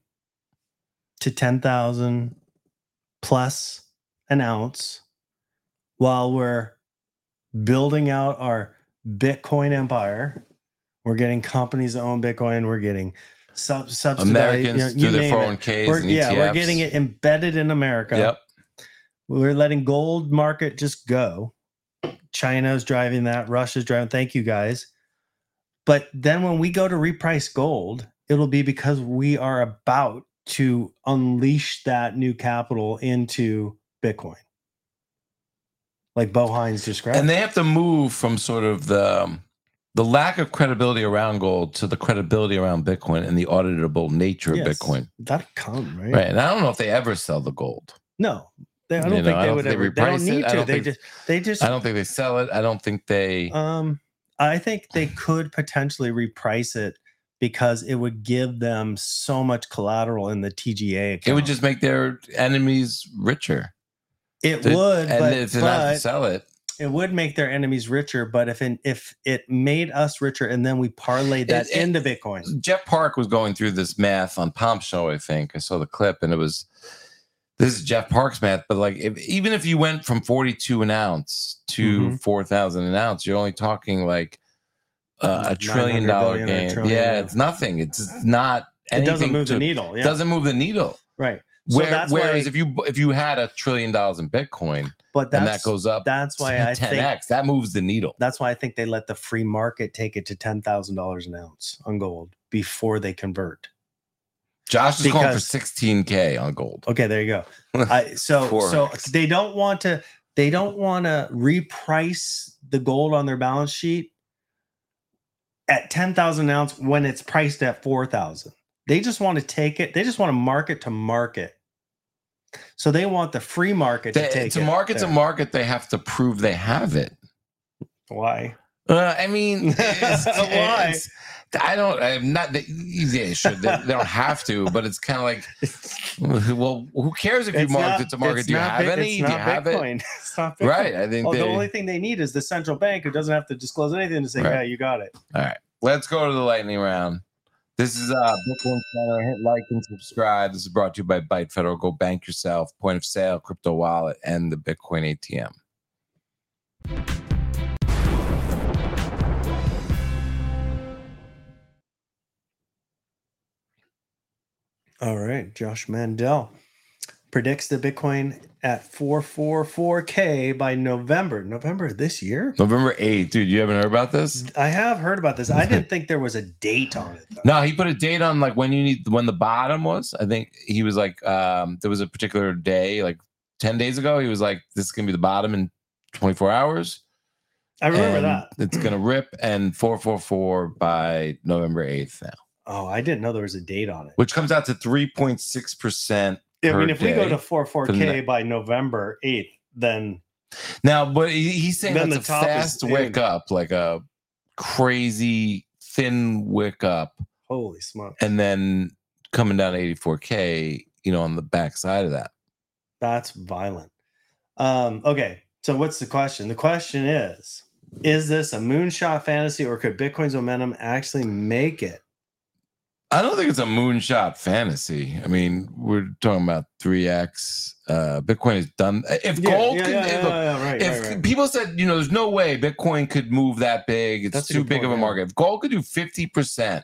to ten thousand plus an ounce while we're building out our Bitcoin empire. We're getting companies that own Bitcoin. We're getting Sub, subsidized, Americans you know, through their you four oh name one it. Ks We're, and yeah, E T Fs. we're getting it embedded in America. Yep. We're letting gold market just go. China's driving that. Russia's driving. Thank you guys. But then when we go to reprice gold, it'll be because we are about to unleash that new capital into Bitcoin. Like Bo Hines described. And they have to move from sort of the um, the lack of credibility around gold to the credibility around Bitcoin and the auditable nature Yes, of Bitcoin. that'll come, right? Right. And I don't know if they ever sell the gold. No. They, I don't You think know, I they don't would think they ever. They reprice don't it. need I to. don't They think- just they just I don't think they sell it. I don't think they Um, I think they could potentially reprice it because it would give them so much collateral in the T G A account. it would just make their enemies richer. it To- would, and but, if they're not but to sell it. it would make their enemies richer. But if in, if it made us richer and then we parlayed that It- it- into Bitcoin, Jeff Park was going through this math on Pomp Show, I think. I saw the clip and it was this is Jeff Park's math, but like if, even if you went from forty-two an ounce to Mhm. four thousand an ounce, you're only talking like uh, a trillion nine hundred dollar billion or a gain. trillion, yeah, yeah. it's nothing. It's not it anything doesn't move to- the needle. Yeah, Doesn't move the needle. right. So Where, that's whereas why, if you if you had a trillion dollars in Bitcoin but and that's that goes up that's why I ten think x, that moves the needle. that's why I think they let the free market take it to ten thousand dollars an ounce on gold before they convert. Josh is calling for because- sixteen K on gold. Okay, there you go. I so four so X. they don't want to they don't want to reprice the gold on their balance sheet at ten thousand an ounce when it's priced at four thousand. They just want to take it. They just want to market to market. So they want the free market to They, take to it. market to there. market, they have to prove they have it. Why? Uh, I mean, it's, Why? it's- I don't. I'm not. They, they should. They, they don't have to, but it's kind of like, well, who cares if you It's market not- to market? it's Do you not have Bit- any? it's Do you not have Bitcoin. it? It's not Bitcoin. Right. I think Oh, they, the only thing they need is the central bank who doesn't have to disclose anything to say, Right. yeah, you got it. All right. Let's go to the lightning round. This is uh Bitcoin Center. Hit like and subscribe. This is brought to you by Byte Federal. Go bank yourself. Point of sale, crypto wallet, and the Bitcoin A T M. All right. Josh Mandel predicts the Bitcoin at four forty-four K by November. November this year? November eighth. Dude, you haven't heard about this? I have heard about this. I didn't think there was a date on it, though. No, he put a date on like when you need when the bottom was. I think he was like um there was a particular day, like ten days ago. He was like, this is gonna be the bottom in twenty-four hours. I remember and that. It's gonna rip and four four four by November eighth now. Oh, I didn't know there was a date on it. Which comes out to three point six percent. I mean, if we go to forty-four K by November eighth, then now, but he, he's saying Then that's the a top is fast in. wick up, like a crazy thin wick up, holy smokes. and then coming down to eighty-four K, you know, on the backside of that. That's violent. Um, okay, so what's the question? The question is, is this a moonshot fantasy or could Bitcoin's momentum actually make it? I don't think it's a moonshot fantasy. I mean, we're talking about three X. Uh, Bitcoin is done. If Yeah, gold yeah, can, yeah, if, yeah, yeah, right, if right, right. people said, you know, there's no way Bitcoin could move that big, it's That's a too good big point, of a yeah. market. If gold could do fifty percent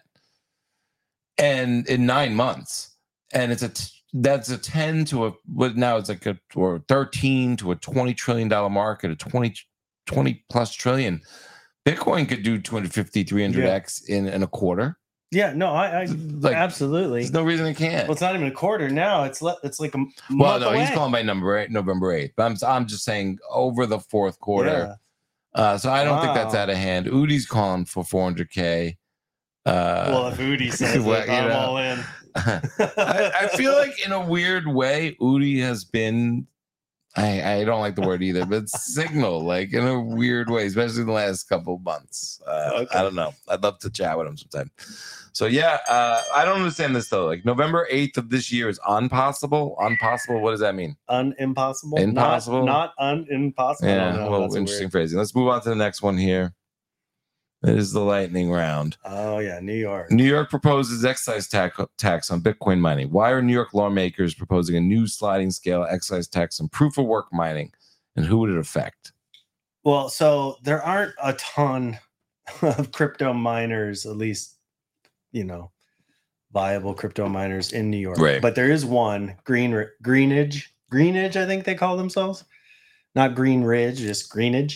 and in nine months, and it's a t- that's a ten to a what now it's like a or thirteen to a twenty trillion dollar market, a twenty, twenty plus trillion. Bitcoin could do two fifty, three hundred X in, in a quarter. Yeah, no, I, I Like, absolutely. There's no reason it can't. Well, it's not even a quarter now. It's le- it's like a m- Well, month no, he's away. calling by number eight, November eighth. But I'm I'm just saying over the fourth quarter. Uh, so I don't think that's Wow. out of hand. Udi's calling for four hundred K. Uh, Well, if Udi says well, it, you I'm know. all in. I, I feel like in a weird way, Udi has been. I, I don't like the word either, but signal like in a weird way, especially in the last couple of months. Uh, Okay. I don't know. I'd love to chat with him sometime. So yeah, uh, I don't understand this though. Like November eighth of this year is unpossible. Unpossible. What does that mean? Unimpossible. Impossible? Not, not un impossible. I Yeah, don't know. well, That's a interesting weird- phrasing. Let's move on to the next one here. It is the lightning round. Oh yeah, New York. New York proposes excise tax tax on Bitcoin mining. Why are New York lawmakers proposing a new sliding scale excise tax on proof of work mining, and who would it affect? Well, so there aren't a ton of crypto miners, at least, you know, viable crypto miners in New York. Right. But there is one, Green Greenidge, Greenidge, I think they call themselves. Not Green Ridge, just Greenidge.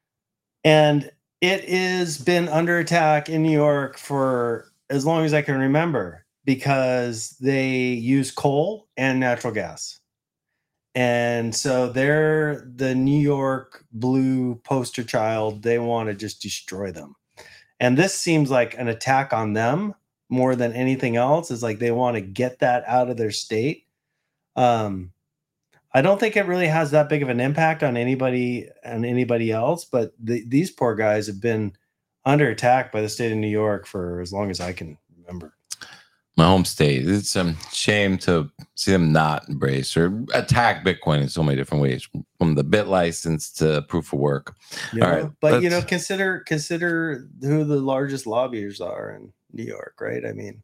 And it has been under attack in New York for as long as I can remember because they use coal and natural gas. And so they're the New York blue poster child. They want to just destroy them. And this seems like an attack on them more than anything else. Is like they want to get that out of their state. Um, I don't think it really has that big of an impact on anybody on anybody else, but the, these poor guys have been under attack by the state of New York for as long as I can remember. My home state. It's a shame to see them not embrace or attack Bitcoin in so many different ways, from the bit license to proof of work. You All know, right, but you let's- know, consider consider who the largest lobbyists are in New York, right? I mean,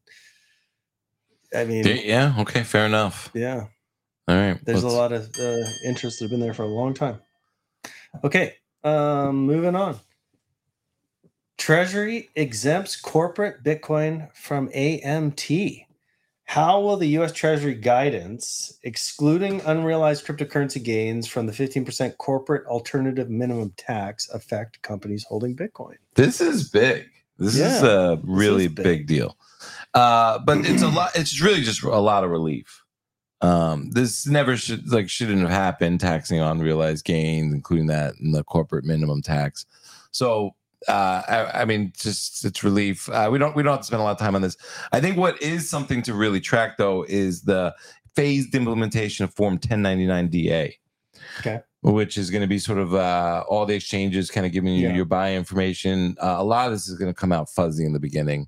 I mean, yeah, okay, fair enough. yeah. All right, There's let's- a lot of uh, interest that have been there for a long time. Okay, um, moving on. Treasury exempts corporate Bitcoin from A M T. How will the U S Treasury guidance excluding unrealized cryptocurrency gains from the fifteen percent corporate alternative minimum tax affect companies holding Bitcoin? This is big. This Yeah, is a this really is big. big. deal. Uh, but it's a lot. It's really just a lot of relief. Um, this never should like shouldn't have happened. Taxing on realized gains, including that in the corporate minimum tax. So uh, I, I mean, just it's relief. Uh, we don't we don't have to spend a lot of time on this. I think what is something to really track though is the phased implementation of Form ten ninety-nine D A. Okay. Which is going to be sort of uh, all the exchanges kind of giving you Yeah. your buy information. Uh, a lot of this is going to come out fuzzy in the beginning.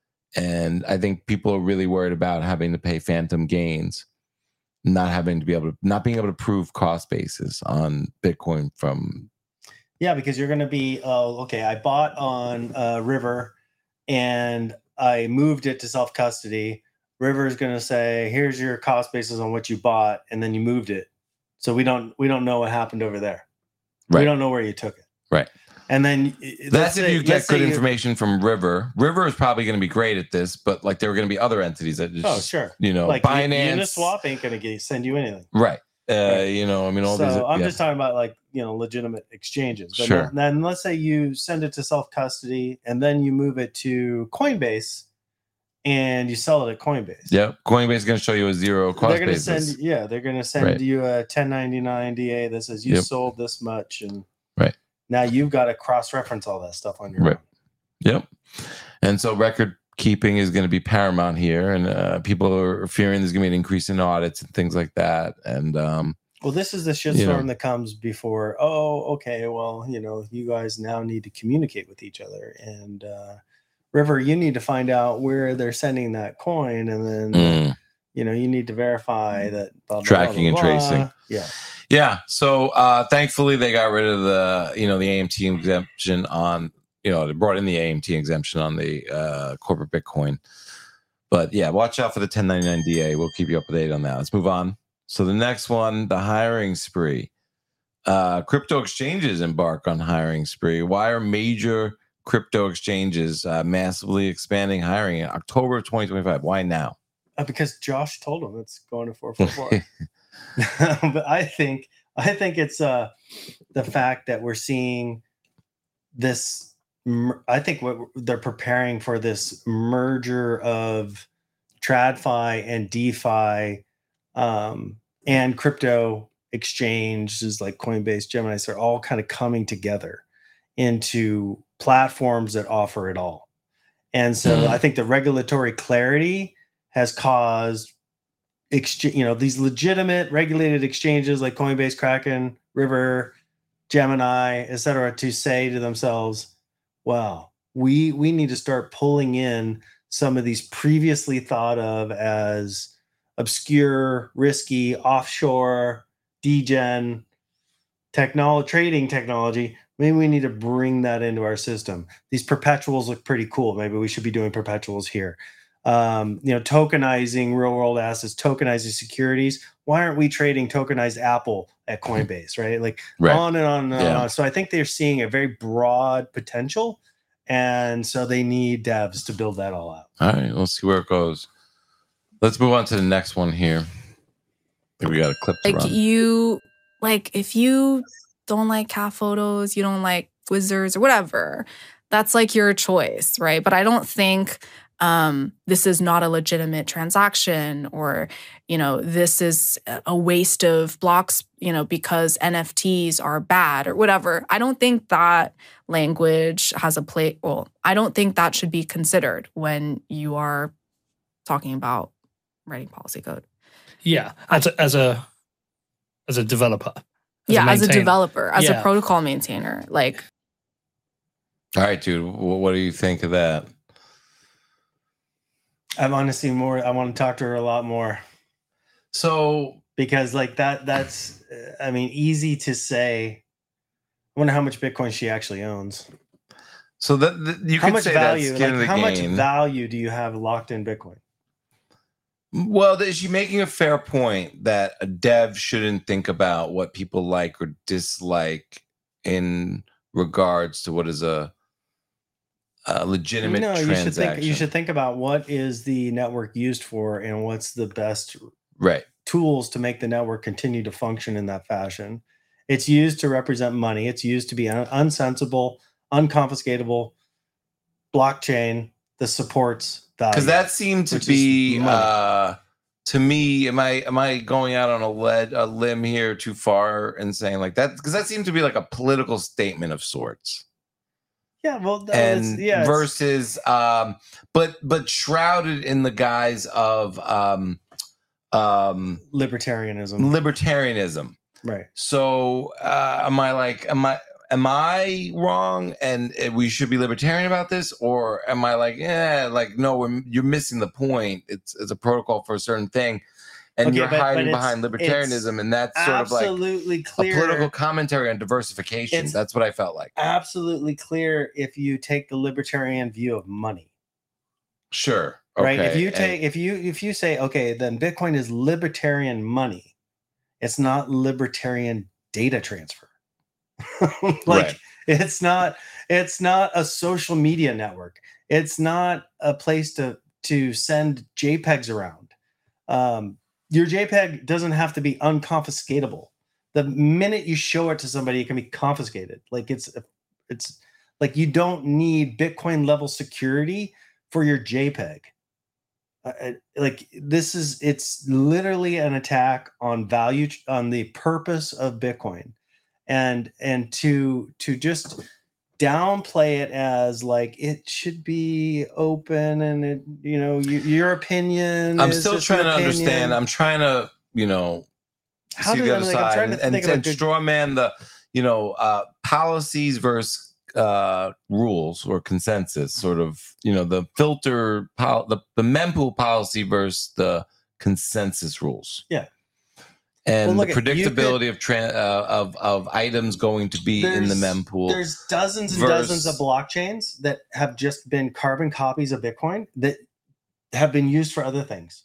And I think people are really worried about having to pay phantom gains, not having to be able to, not being able to prove cost basis on Bitcoin from. Yeah, because you're going to be, oh, okay, I bought on uh, River and I moved it to self custody. River is going to say, here's your cost basis on what you bought, and then you moved it. So we don't we don't know what happened over there. Right. We don't know where you took it. Right. And then That's if you get let's say good you- information from River. River is probably going to be great at this, but like there are going to be other entities that just, Oh, sure. you know, like Binance. Uniswap ain't going to send you anything. Right. Uh, Right. You know, I mean, all so these. I'm yeah. just talking about like, you know, legitimate exchanges. But Sure. Then, then let's say you send it to self custody and then you move it to Coinbase and you sell it at Coinbase. Yep. Coinbase is going to show you a zero cost They're going to basis. send, yeah, they're going to send Right. you a ten ninety-nine D A that says you Yep. sold this much, and Right. now you've got to cross-reference all that stuff on your Right. own. Yep. And so record keeping is going to be paramount here, and uh, people are fearing there's going to be an increase in audits and things like that. And um, Well, this is the shitstorm You know. that comes before. Oh, okay. Well, you know, you guys now need to communicate with each other, and uh, River, you need to find out where they're sending that coin, and then Mm. you know you need to verify that blah, blah, Tracking blah, and blah, blah. tracing. Yeah. yeah, so uh, thankfully they got rid of the you know the A M T exemption on you know they brought in the A M T exemption on the uh, corporate Bitcoin. But yeah, watch out for the ten ninety-nine D A. We'll keep you up to date on that. Let's move on. So the next one, the hiring spree. Uh, crypto exchanges embark on hiring spree. Why are major crypto exchanges uh, massively expanding hiring in October of twenty twenty-five? Why now? Uh, because Josh told him it's going to four four four. But I think I think it's uh the fact that we're seeing this. mer- I think what they're preparing for this merger of TradFi and DeFi um, and crypto exchanges like Coinbase, Gemini. They're all kind of coming together into platforms that offer it all. And so Mhm. I think the regulatory clarity has caused exchange, you know, these legitimate regulated exchanges like Coinbase, Kraken, River, Gemini, et cetera, to say to themselves, wow, we we need to start pulling in some of these previously thought of as obscure, risky, offshore, degen technology, trading technology. Maybe we need to bring that into our system. These perpetuals look pretty cool. Maybe we should be doing perpetuals here. Um, you know, tokenizing real world assets, tokenizing securities. Why aren't we trading tokenized Apple at Coinbase, right? Like Right. on and on and on, Yeah. and on. So I think they're seeing a very broad potential. And so they need devs to build that all out. All right, let's see where it goes. Let's move on to the next one here. I think we got a clip to Like run. you, like if you don't like cat photos, you don't like wizards or whatever, that's like your choice, right? But I don't think um, this is not a legitimate transaction, or, you know, this is a waste of blocks, you know, because N F Ts are bad or whatever. I don't think that language has a play. Well, I don't think that should be considered when you are talking about writing policy code. Yeah, as a as a as a developer. As yeah, a as a developer, as yeah. a protocol maintainer, like. All right, dude. What do you think of that? I want to see more. I want to talk to her a lot more. So because like that, that's, I mean, easy to say. I wonder how much Bitcoin she actually owns. So that, that you how could much say value, that's skin like of the how game. much value do you have locked in Bitcoin? Well, is she making a fair point that a dev shouldn't think about what people like or dislike in regards to what is a, a legitimate no, transaction? you should think. You should think about what is the network used for, and what's the best right tools to make the network continue to function in that fashion. It's used to represent money. It's used to be un- unsensible, unconfiscatable blockchain that supports value. Because that seemed to be uh, to me. Am I am I going out on a lead a limb here too far and saying like that? Because that seemed to be like a political statement of sorts. Yeah, well, no, and it's, yeah, versus, um, but but shrouded in the guise of um, um, libertarianism. Libertarianism, right? So, uh, am I like, am I am I wrong, and we should be libertarian about this, or am I like, yeah, like no, we're, you're missing the point. It's it's a protocol for a certain thing. And Okay, you're but- hiding but it's- behind libertarianism, and that's sort of like absolutely clear. a political commentary on diversification. It's That's what I felt like. Absolutely clear if you take the libertarian view of money. Sure. Right. Okay. If you and- take if you if you say, okay, then Bitcoin is libertarian money, it's not libertarian data transfer. like Right. it's not it's not a social media network. It's not a place to to send JPEGs around. Um, your JPEG doesn't have to be unconfiscatable. The minute you show it to somebody, it can be confiscated. Like it's it's like you don't need Bitcoin level security for your JPEG. Uh, like this is it's literally an attack on value, on the purpose of Bitcoin, and and to to just downplay it as like it should be open and it, you know, you, your opinion. I'm is still just trying an to opinion. understand. I'm trying to, you know, How see do the I- other like, I'm side trying and, to and, think of a and good- straw man the, you know, uh, policies versus uh, rules or consensus, sort of, you know, the filter, pol- the, the mempool policy versus the consensus rules. Yeah. And Well, the look at- you predictability could- of, tra- uh, of of items going to be in the There's- mempool. There's dozens and versus- dozens of blockchains that have just been carbon copies of Bitcoin that have been used for other things.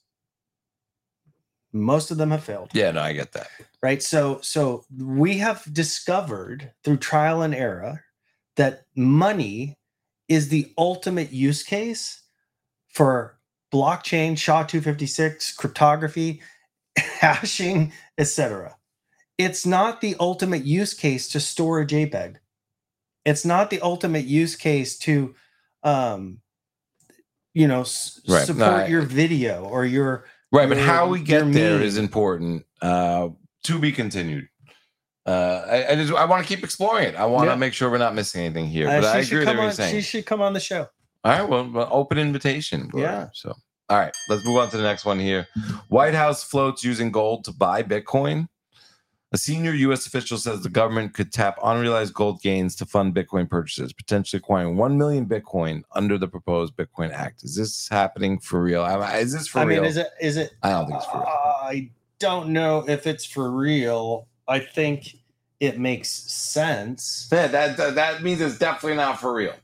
Most of them have failed. Yeah, no, I get that. Right. So so we have discovered through trial and error that money is the ultimate use case for blockchain, S H A two fifty-six, cryptography, hashing, et cetera. It's not the ultimate use case to store a JPEG. It's not the ultimate use case to, um, you know, s- Right. support No, I- your video or your Right, but your- how we your get there meme. is important. Uh, to be continued. Uh, I, I just I want to keep exploring it. I want to Yeah. make sure we're not missing anything here. Uh, But I she should agree with come everything on- you're saying. She should come on the show. All right, well, well, open invitation. Gloria. Yeah. So, all right, let's move on to the next one here. White House floats using gold to buy Bitcoin. A senior U S official says the government could tap unrealized gold gains to fund Bitcoin purchases, potentially acquiring one million Bitcoin under the proposed Bitcoin Act. Is this happening for real? Am I- Is this for I real? mean, is it? Is it? I don't think it's for real. I don't know if it's for real. I think it makes sense. Yeah, that, that that means it's definitely not for real.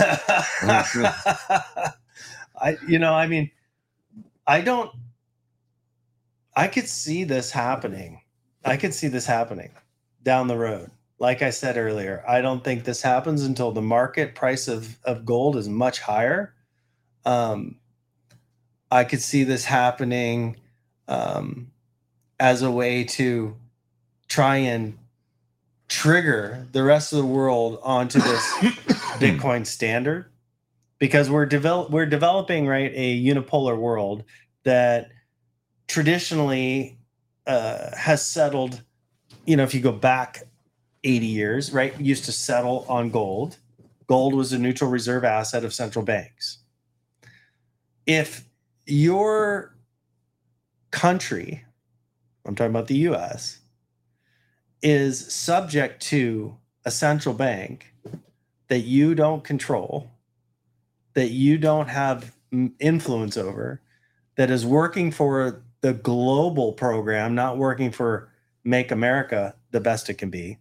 I, you know, I mean, I don't. I could see this happening. I could see this happening down the road. Like I said earlier, I don't think this happens until the market price of, of gold is much higher. Um, I could see this happening um, as a way to try and trigger the rest of the world onto this Bitcoin standard, because we're develop we're developing right a unipolar world that traditionally uh, has settled. You know, if you go back eighty years, right, used to settle on gold. Gold was a neutral reserve asset of central banks. If your country, I'm talking about the U S, is subject to a central bank that you don't control, that you don't have influence over, that is working for the global program, not working for Make America the best it can be,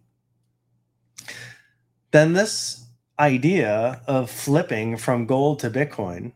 then this idea of flipping from gold to Bitcoin,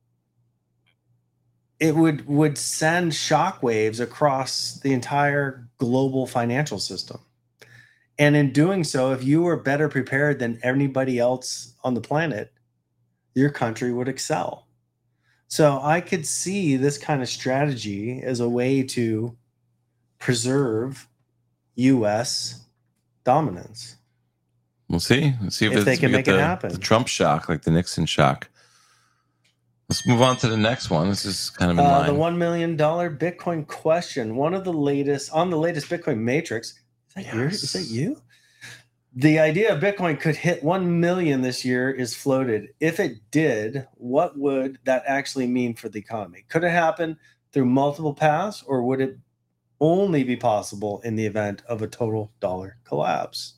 it would would send shockwaves across the entire global financial system. And in doing so, if you were better prepared than anybody else on the planet, your country would excel. So I could see this kind of strategy as a way to preserve U S dominance. We'll see. Let's see if, If it's, they can we make get it the, happen. the Trump shock, like the Nixon shock. Let's move on to the next one. This is kind of in Uh, line. the one million dollar Bitcoin question. One of the latest, on the latest Bitcoin Matrix. Is that, your, is that you? The idea of Bitcoin could hit one million this year is floated. If it did, what would that actually mean for the economy? Could it happen through multiple paths, or would it only be possible in the event of a total dollar collapse?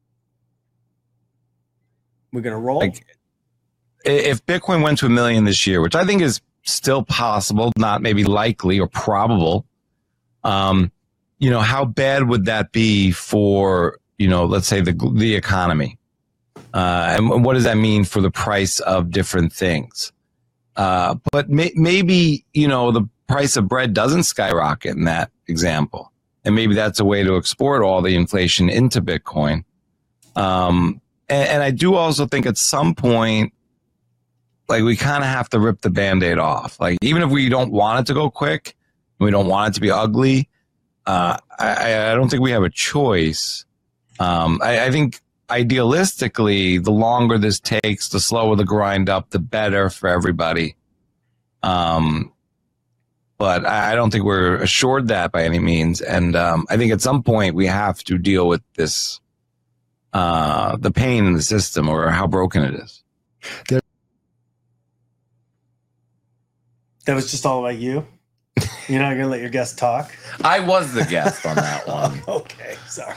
We're going to roll. Like, if Bitcoin went to a million this year, which I think is still possible, not maybe likely or probable, um, you know, how bad would that be for, you know, let's say the the economy? Uh, and what does that mean for the price of different things? Uh, but may, maybe, you know, the price of bread doesn't skyrocket in that example. And maybe that's a way to export all the inflation into Bitcoin. Um, and, and I do also think at some point, like, we kind of have to rip the Band-Aid off. Like, even if we don't want it to go quick, we don't want it to be ugly, uh, I, I don't think we have a choice. Um, I, I think idealistically, the longer this takes, the slower the grind up, the better for everybody. Um, but I, I don't think we're assured that by any means. And um, I think at some point we have to deal with this, uh, the pain in the system, or how broken it is. That was just all about you? You're not going to let your guest talk? I was the guest on that one. Okay, sorry.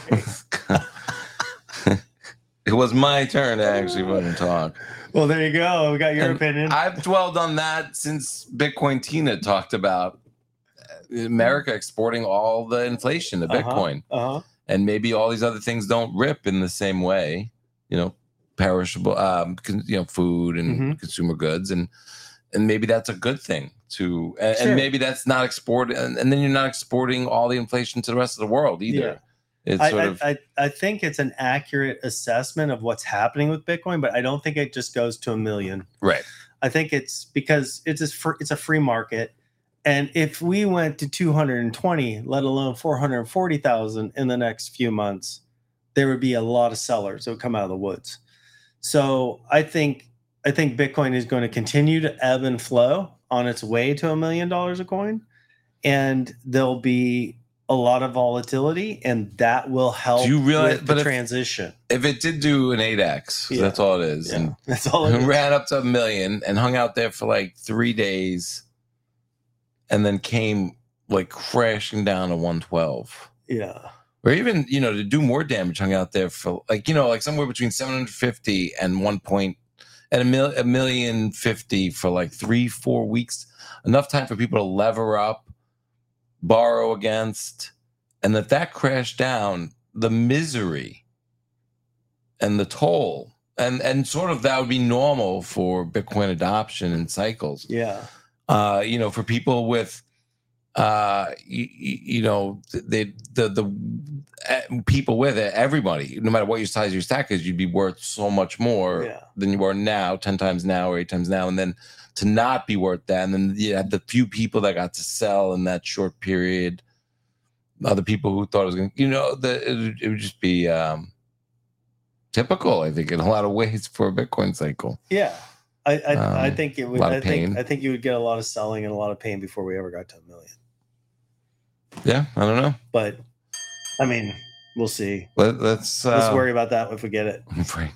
It was my turn to actually fucking talk. Well, there you go. We got your And opinion. I've dwelled on that since Bitcoin Tina talked about America exporting all the inflation to Bitcoin. Uh-huh. Uh-huh. And maybe all these other things don't rip in the same way, you know, perishable, um, con- you know, food and Mm-hmm. consumer goods. And and maybe that's a good thing to, and, Sure. and maybe that's not exported. And, and then you're not exporting all the inflation to the rest of the world either. Yeah. It's I, sort I, of, I, I think it's an accurate assessment of what's happening with Bitcoin, but I don't think it just goes to a million. right. I think it's because it's a, fr- it's a free market. And if we went to two hundred twenty, let alone four hundred forty thousand in the next few months, there would be a lot of sellers that would come out of the woods. So I think I think Bitcoin is going to continue to ebb and flow on its way to a million dollars a coin. And there'll be a lot of volatility, and that will help Do you realize- with but the if- transition. If it did do an eight X, 'cause Yeah. that's all it is, Yeah, and that's all it is. ran up to a million and hung out there for like three days, and then came like crashing down to one twelve, Yeah. or even, you know, to do more damage, hung out there for like, you know, like somewhere between seven hundred fifty and one point and a mil a million fifty for like three four weeks, enough time for people to lever up, borrow against, and that that crashed down, the misery and the toll, and and sort of that would be normal for Bitcoin adoption and cycles. Yeah. Uh, you know, for people with uh, you, you know, they the the uh, people with it, everybody, no matter what your size your stack is, you'd be worth so much more Yeah. than you are now, ten times now or eight times now, and then to not be worth that, and then you had the few people that got to sell in that short period, other people who thought it was going to, you know, the, it, it would just be um, typical, I think, in a lot of ways for a Bitcoin cycle. Yeah. I I, Um, I think it would. a lot I of think pain. I think you would get a lot of selling and a lot of pain before we ever got to a million. Yeah, I don't know. But I mean, we'll see. Let, let's uh, Let's worry about that if we get it. Right.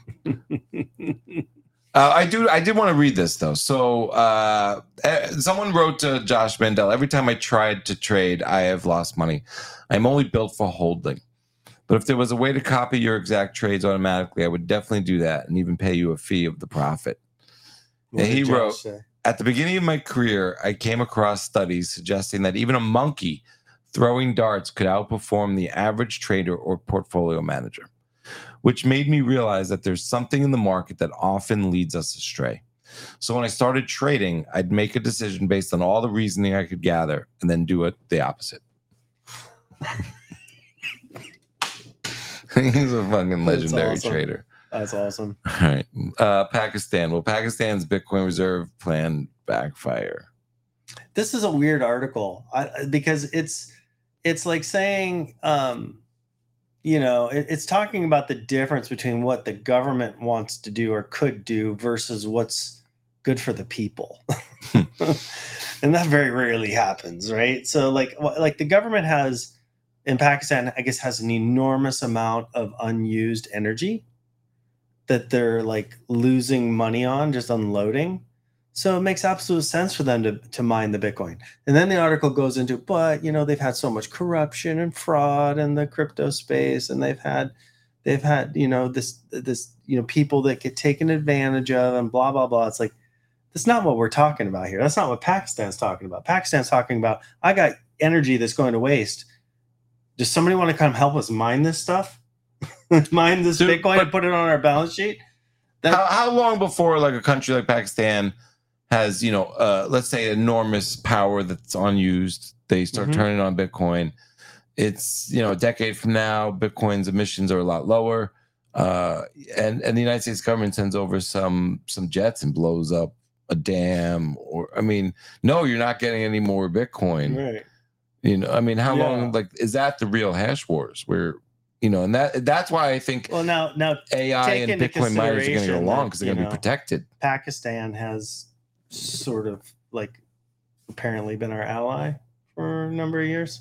Uh, I do. I did want to read this though. So, uh, eh, someone wrote to Josh Mandel. Every time I tried to trade, I have lost money. I'm only built for holding. But if there was a way to copy your exact trades automatically, I would definitely do that and even pay you a fee of the profit. What And did he Josh wrote, say? at the beginning of my career, I came across studies suggesting that even a monkey throwing darts could outperform the average trader or portfolio manager, which made me realize that there's something in the market that often leads us astray. So when I started trading, I'd make a decision based on all the reasoning I could gather and then do it the opposite. He's a fucking That's legendary awesome. trader. That's awesome. All right. Uh, Pakistan. Will Pakistan's Bitcoin reserve plan backfire? This is a weird article I, because it's it's like saying, um, you know, it, it's talking about the difference between what the government wants to do or could do versus what's good for the people, and that very rarely happens, right? So, like, wh- like the government has in Pakistan, I guess, has an enormous amount of unused energy that they're like losing money on, just unloading. So it makes absolute sense for them to, to mine the Bitcoin. And then the article goes into, but you know, they've had so much corruption and fraud in the crypto space, and they've had they've had, you know, this this, you know, people that get taken advantage of and blah, blah, blah. It's like, that's not what we're talking about here. That's not what Pakistan's talking about. Pakistan's talking about, I got energy that's going to waste. Does somebody want to come help us mine this stuff? Mine this Dude, Bitcoin but- and put it on our balance sheet? How, how long before like a country like Pakistan has, you know, uh, let's say enormous power that's unused, they start Mhm. turning on Bitcoin? It's, you know, a decade from now, Bitcoin's emissions are a lot lower. Uh, and, and the United States government sends over some some jets and blows up a dam. Or, I mean, no, you're not getting any more Bitcoin. Right. You know, I mean, how Yeah. long, like, is that the real hash wars where, you know, and that that's why I think Well, now, now A I take and into Bitcoin miners are going to get consideration along that, because they're you going to be know, protected. Pakistan has sort of like apparently been our ally for a number of years.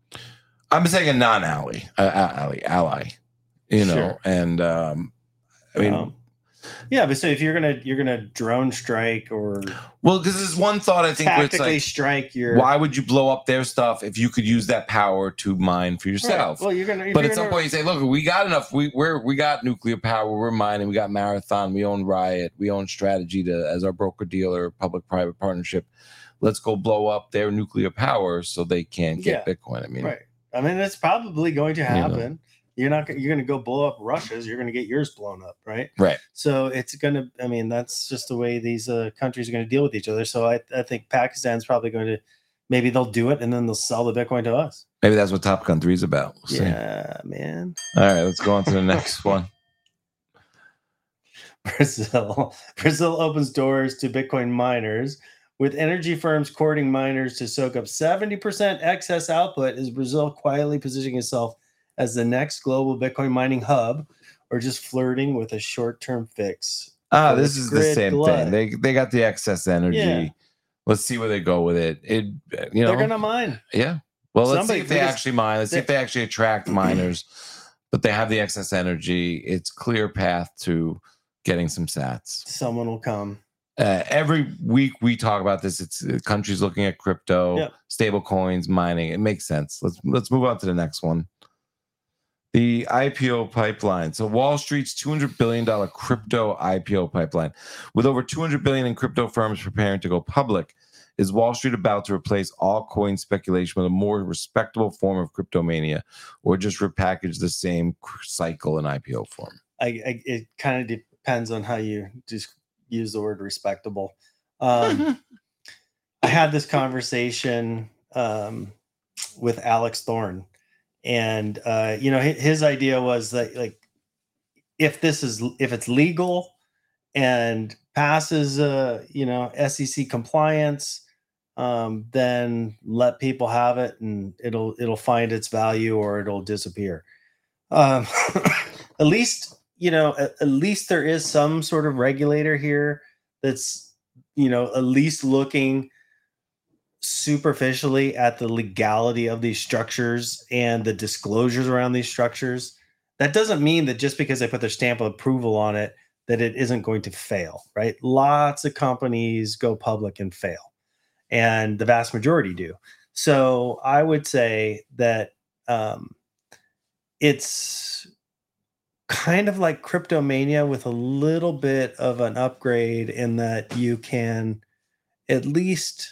I'm saying a non-ally, uh, ally, ally, you know, Sure. and um, I mean, Um, yeah, but so if you're gonna you're gonna drone strike or well, this is one thought I think where it's tactically like, strike your why would you blow up their stuff if you could use that power to mine for yourself? Right. Well, you're gonna. if But you're at some gonna- point, you say, "Look, we got enough. We we're we got nuclear power. We're mining. We got Marathon. We own Riot. We own Strategy to as our broker dealer, public-private partnership. Let's go blow up their nuclear power so they can't get Yeah. Bitcoin." I mean, right. I mean, it's probably going to know. happen. You're not. You're going to go blow up Russia's. You're going to get yours blown up, right? right? So it's going to. I mean, that's just the way these uh, countries are going to deal with each other. So I, I think Pakistan's probably going to. Maybe they'll do it and then they'll sell the Bitcoin to us. Maybe that's what Top Gun three is about. We'll see. Yeah, man. All right, let's go on to the next one. Brazil. Brazil opens doors to Bitcoin miners, with energy firms courting miners to soak up seventy percent excess output. Is Brazil quietly positioning itself as the next global Bitcoin mining hub, or just flirting with a short-term fix? Ah, for this its is the grid same glut? thing. They they got the excess energy. Yeah. Let's see where they go with it. It you know They're gonna mine. yeah. Well, let's Somebody- see if they because actually mine. Let's see if they actually attract miners. But they have the excess energy. It's clear path to getting some sats. Someone will come. Uh, every week we talk about this. It's uh, countries looking at crypto, Yep. stable coins, mining. It makes sense. Let's let's move on to the next one. The I P O pipeline. So Wall Street's two hundred billion dollars crypto I P O pipeline, with over two hundred billion dollars in crypto firms preparing to go public. Is Wall Street about to replace all coin speculation with a more respectable form of cryptomania, or just repackage the same cycle in I P O form? I, I it kind of depends on how you just use the word respectable. Um, I had this conversation um, with Alex Thorne, and uh, you know his, his idea was that like if this is if it's legal and passes uh, you know S E C compliance, um, then let people have it, and it'll it'll find its value or it'll disappear. Um, at least you know at, at least there is some sort of regulator here that's you know at least looking superficially at the legality of these structures and the disclosures around these structures. That doesn't mean that just because they put their stamp of approval on it that it isn't going to fail, right? Lots of companies go public and fail, and the vast majority do. So I would say that um, it's kind of like Cryptomania with a little bit of an upgrade in that you can at least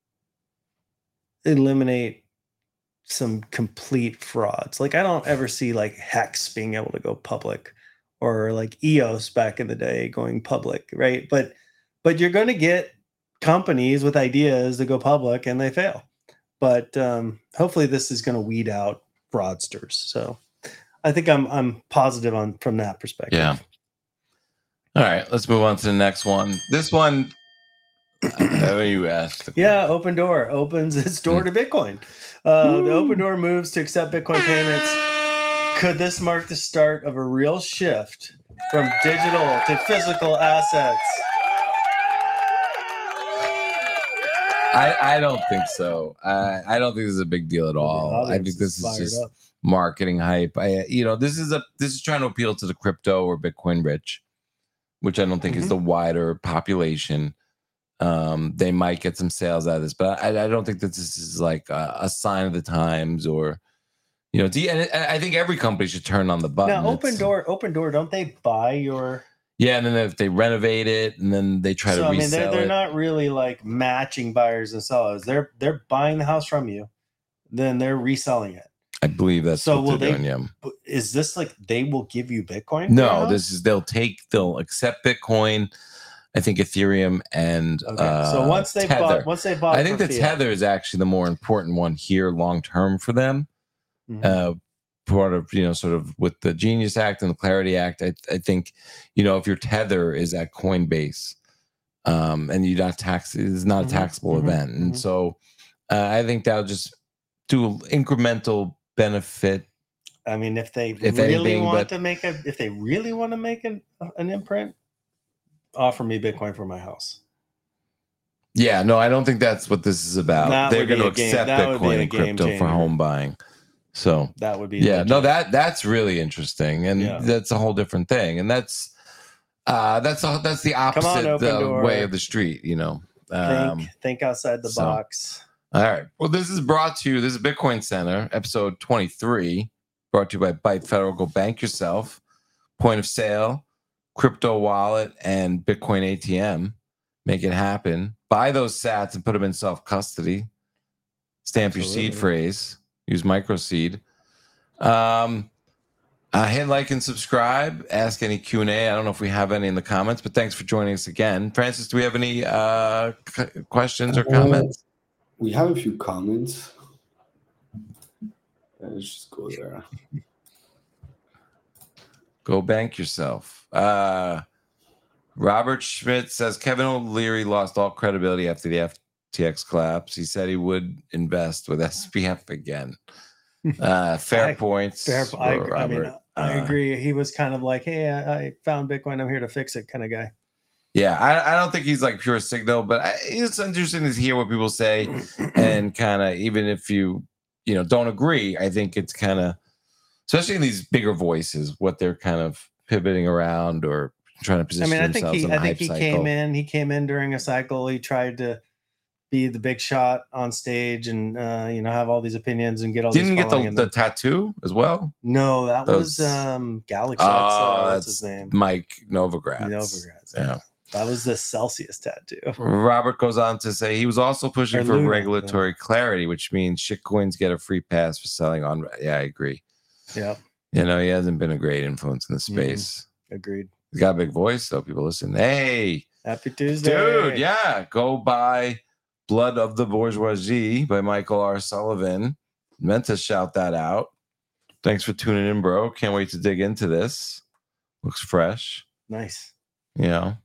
eliminate some complete frauds. Like I don't ever see like Hex being able to go public, or like E O S back in the day going public, right? But but you're going to get companies with ideas that go public and they fail. But um, hopefully this is going to weed out fraudsters. So I think I'm I'm positive on from that perspective. Yeah. All right, let's move on to the next one. This one. Uh, you asked. Yeah, Open Door opens its door to Bitcoin. Uh, the Open Door moves to accept Bitcoin payments. Could this mark the start of a real shift from digital to physical assets? I, I don't think so. I, I don't think this is a big deal at all. I think this is just up. marketing hype. I, you know, this is a this is trying to appeal to the crypto or Bitcoin rich, which I don't think mm-hmm. is the wider population. Um, they might get some sales out of this, but I, I don't think that this is like a, a sign of the times, or you know. And it, I think every company should turn on the button. Now, Open it's, Door, Open Door, don't they buy your? Yeah, and then if they renovate it, and then they try so, to I mean, resell they're, they're it. not really like matching buyers and sellers. They're they're buying the house from you, then they're reselling it. I believe that's so. what Will they're they? doing, yeah. Is this like they will give you Bitcoin? No, this is they'll take they'll accept Bitcoin. I think Ethereum and okay. uh, so once they Tether. bought, once they bought, I think the fiat. Tether is actually the more important one here, long term for them. Mm-hmm. Uh, part of you know, sort of with the Genius Act and the Clarity Act, I, I think you know if your Tether is at Coinbase, um, and you not tax, it's not a taxable mm-hmm. event, and mm-hmm. so uh, I think that'll just do incremental benefit. I mean, if they if really anything, want but, to make a, if they really want to make an an imprint. Offer me Bitcoin for my house. Yeah, no, I don't think that's what this is about. That They're going to game, accept Bitcoin and crypto changer. for home buying. So that would be yeah, legit. no, that that's really interesting, and yeah. that's a whole different thing, and that's uh, that's a, that's the opposite on, the way of the street, you know. Um, think, think outside the so, box. All right. Well, this is brought to you. This is Bitcoin Center, episode twenty-three, brought to you by Byte Federal. Go bank yourself. Point of sale. Crypto wallet and Bitcoin A T M. Make it happen. Buy those sats and put them in self-custody. Stamp Absolutely. your seed phrase. Use microseed. Um, uh, hit like and subscribe. Ask any Q and A. I don't know if we have any in the comments, but thanks for joining us again. Francis, do we have any uh, questions or comments? Uh, we have a few comments. Let's just go there. Go bank yourself. Uh, Robert Schmidt says Kevin O'Leary lost all credibility after the F T X collapse. He said he would invest with S P F again. Uh, fair I, points. Fair, I, I mean, I uh, agree. He was kind of like, "Hey, I, I found Bitcoin. I'm here to fix it," kind of guy. Yeah, I, I don't think he's like pure signal, but I, it's interesting to hear what people say, and kind of even if you you know don't agree, I think it's kind of. Especially in these bigger voices, what they're kind of pivoting around or trying to position I mean, I think themselves he, in a I think hype he cycle. came in. He came in during a cycle. He tried to be the big shot on stage and uh, you know have all these opinions and get all. Didn't these get the, the tattoo as well. No, that Those, was um, Galaxy. Oh, that's, uh, that's his name. Mike Novogratz. Novogratz. Yeah. That was the Celsius tattoo. Robert goes on to say he was also pushing Or for Luna, regulatory yeah. clarity, which means shitcoins get a free pass for selling on. Yeah, I agree. Yeah. You know, he hasn't been a great influence in the space. Mm-hmm. Agreed. He's got a big voice, so people listen. Hey, happy Tuesday, dude! Yeah, go buy Blood of the Bourgeoisie by Michael R. Sullivan. Meant to shout that out. Thanks for tuning in, bro. Can't wait to dig into this. Looks fresh. Nice. You know.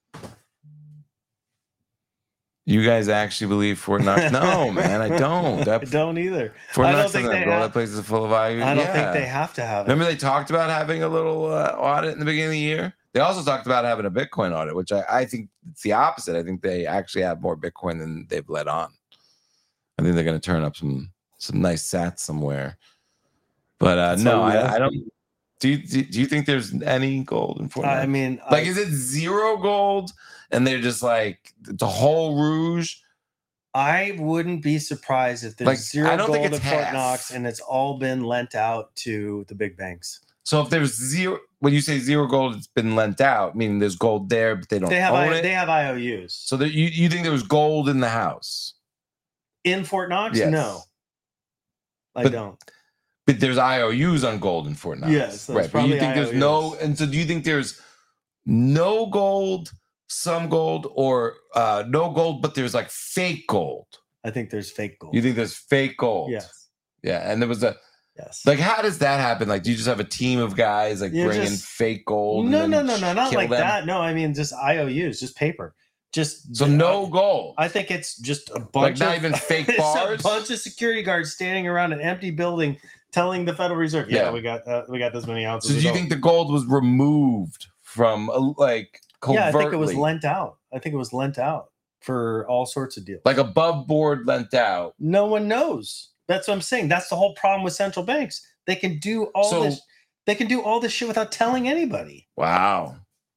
You guys actually believe Fort Knox? No, man, I don't. That, I don't either. Fort I Knox don't think doesn't they have, have, that place is full of I O Us. I don't Yeah. think they have to have it. Remember they talked about having a little uh, audit in the beginning of the year? They also talked about having a Bitcoin audit, which I, I think it's the opposite. I think they actually have more Bitcoin than they've let on. I think they're going to turn up some some nice sats somewhere. But uh, no, I, I don't. Do you, do, do you think there's any gold in Fort Knox? I mean, like, I, is it zero gold and they're just like the whole rouge? I wouldn't be surprised if there's Like, zero I don't gold think in it's Fort half. Knox and it's all been lent out to the big banks. So if there's zero, when you say zero gold, it's been lent out, meaning there's gold there, but they don't They have own I, it. they have I O Us So there, you you think there was gold in the house? in Fort Knox. Yes. No, I But- don't. But there's I O Us on gold in Fort Knox. Yes, that's right. But you probably think there's I O Us. no, and so do you think there's no gold, some gold, or uh, no gold, but there's like fake gold? I think there's fake gold. You think there's fake gold? Yes. Yeah, and there was a yes. Like, how does that happen? Like, do you just have a team of guys like You bringing just- fake gold? No, and no, then no, no, not kill like them? that. No, I mean just I O Us, just paper. Just So no gold. I think it's just a Like, bunch not of even fake it's bars? a bunch of security guards standing around an empty building telling the Federal Reserve, yeah, Yeah. we got uh, we got this many ounces. So do of you gold." think the gold was removed from uh, like covertly? Yeah, I think it was lent out. I think it was lent out for all sorts of deals. like above board lent out. No one knows. That's what I'm saying. That's the whole problem with central banks. They can do all So- this. They can do all this shit without telling anybody, Wow.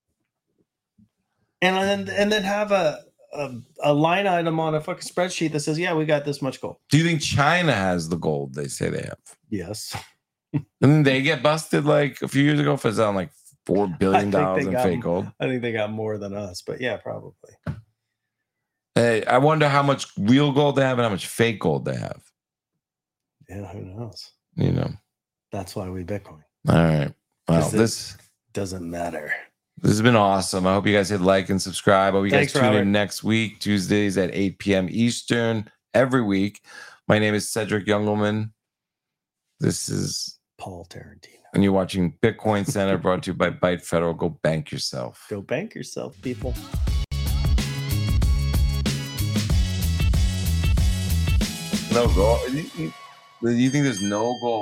and then and then have a, a a line item on a fucking spreadsheet that says, "Yeah, we got this much gold." Do you think China has the gold they say they have? Yes. And then they get busted like a few years ago for selling like four billion dollars in got, fake gold. I think they got more than us, but yeah, probably. Hey, I wonder how much real gold they have and how much fake gold they have. Yeah, who knows? You know. That's why we Bitcoin. All right. Well, 'Cause it this doesn't matter. this has been awesome. I hope you guys hit like and subscribe. I hope you Thanks, guys tune Robert. in next week, Tuesdays at eight p.m. Eastern, every week. My name is Cedric Youngelman. This is Paul Tarantino. And you're watching Bitcoin Center, brought to you by Byte Federal. Go bank yourself. Go bank yourself, people. No gold. You, you, you think there's no gold?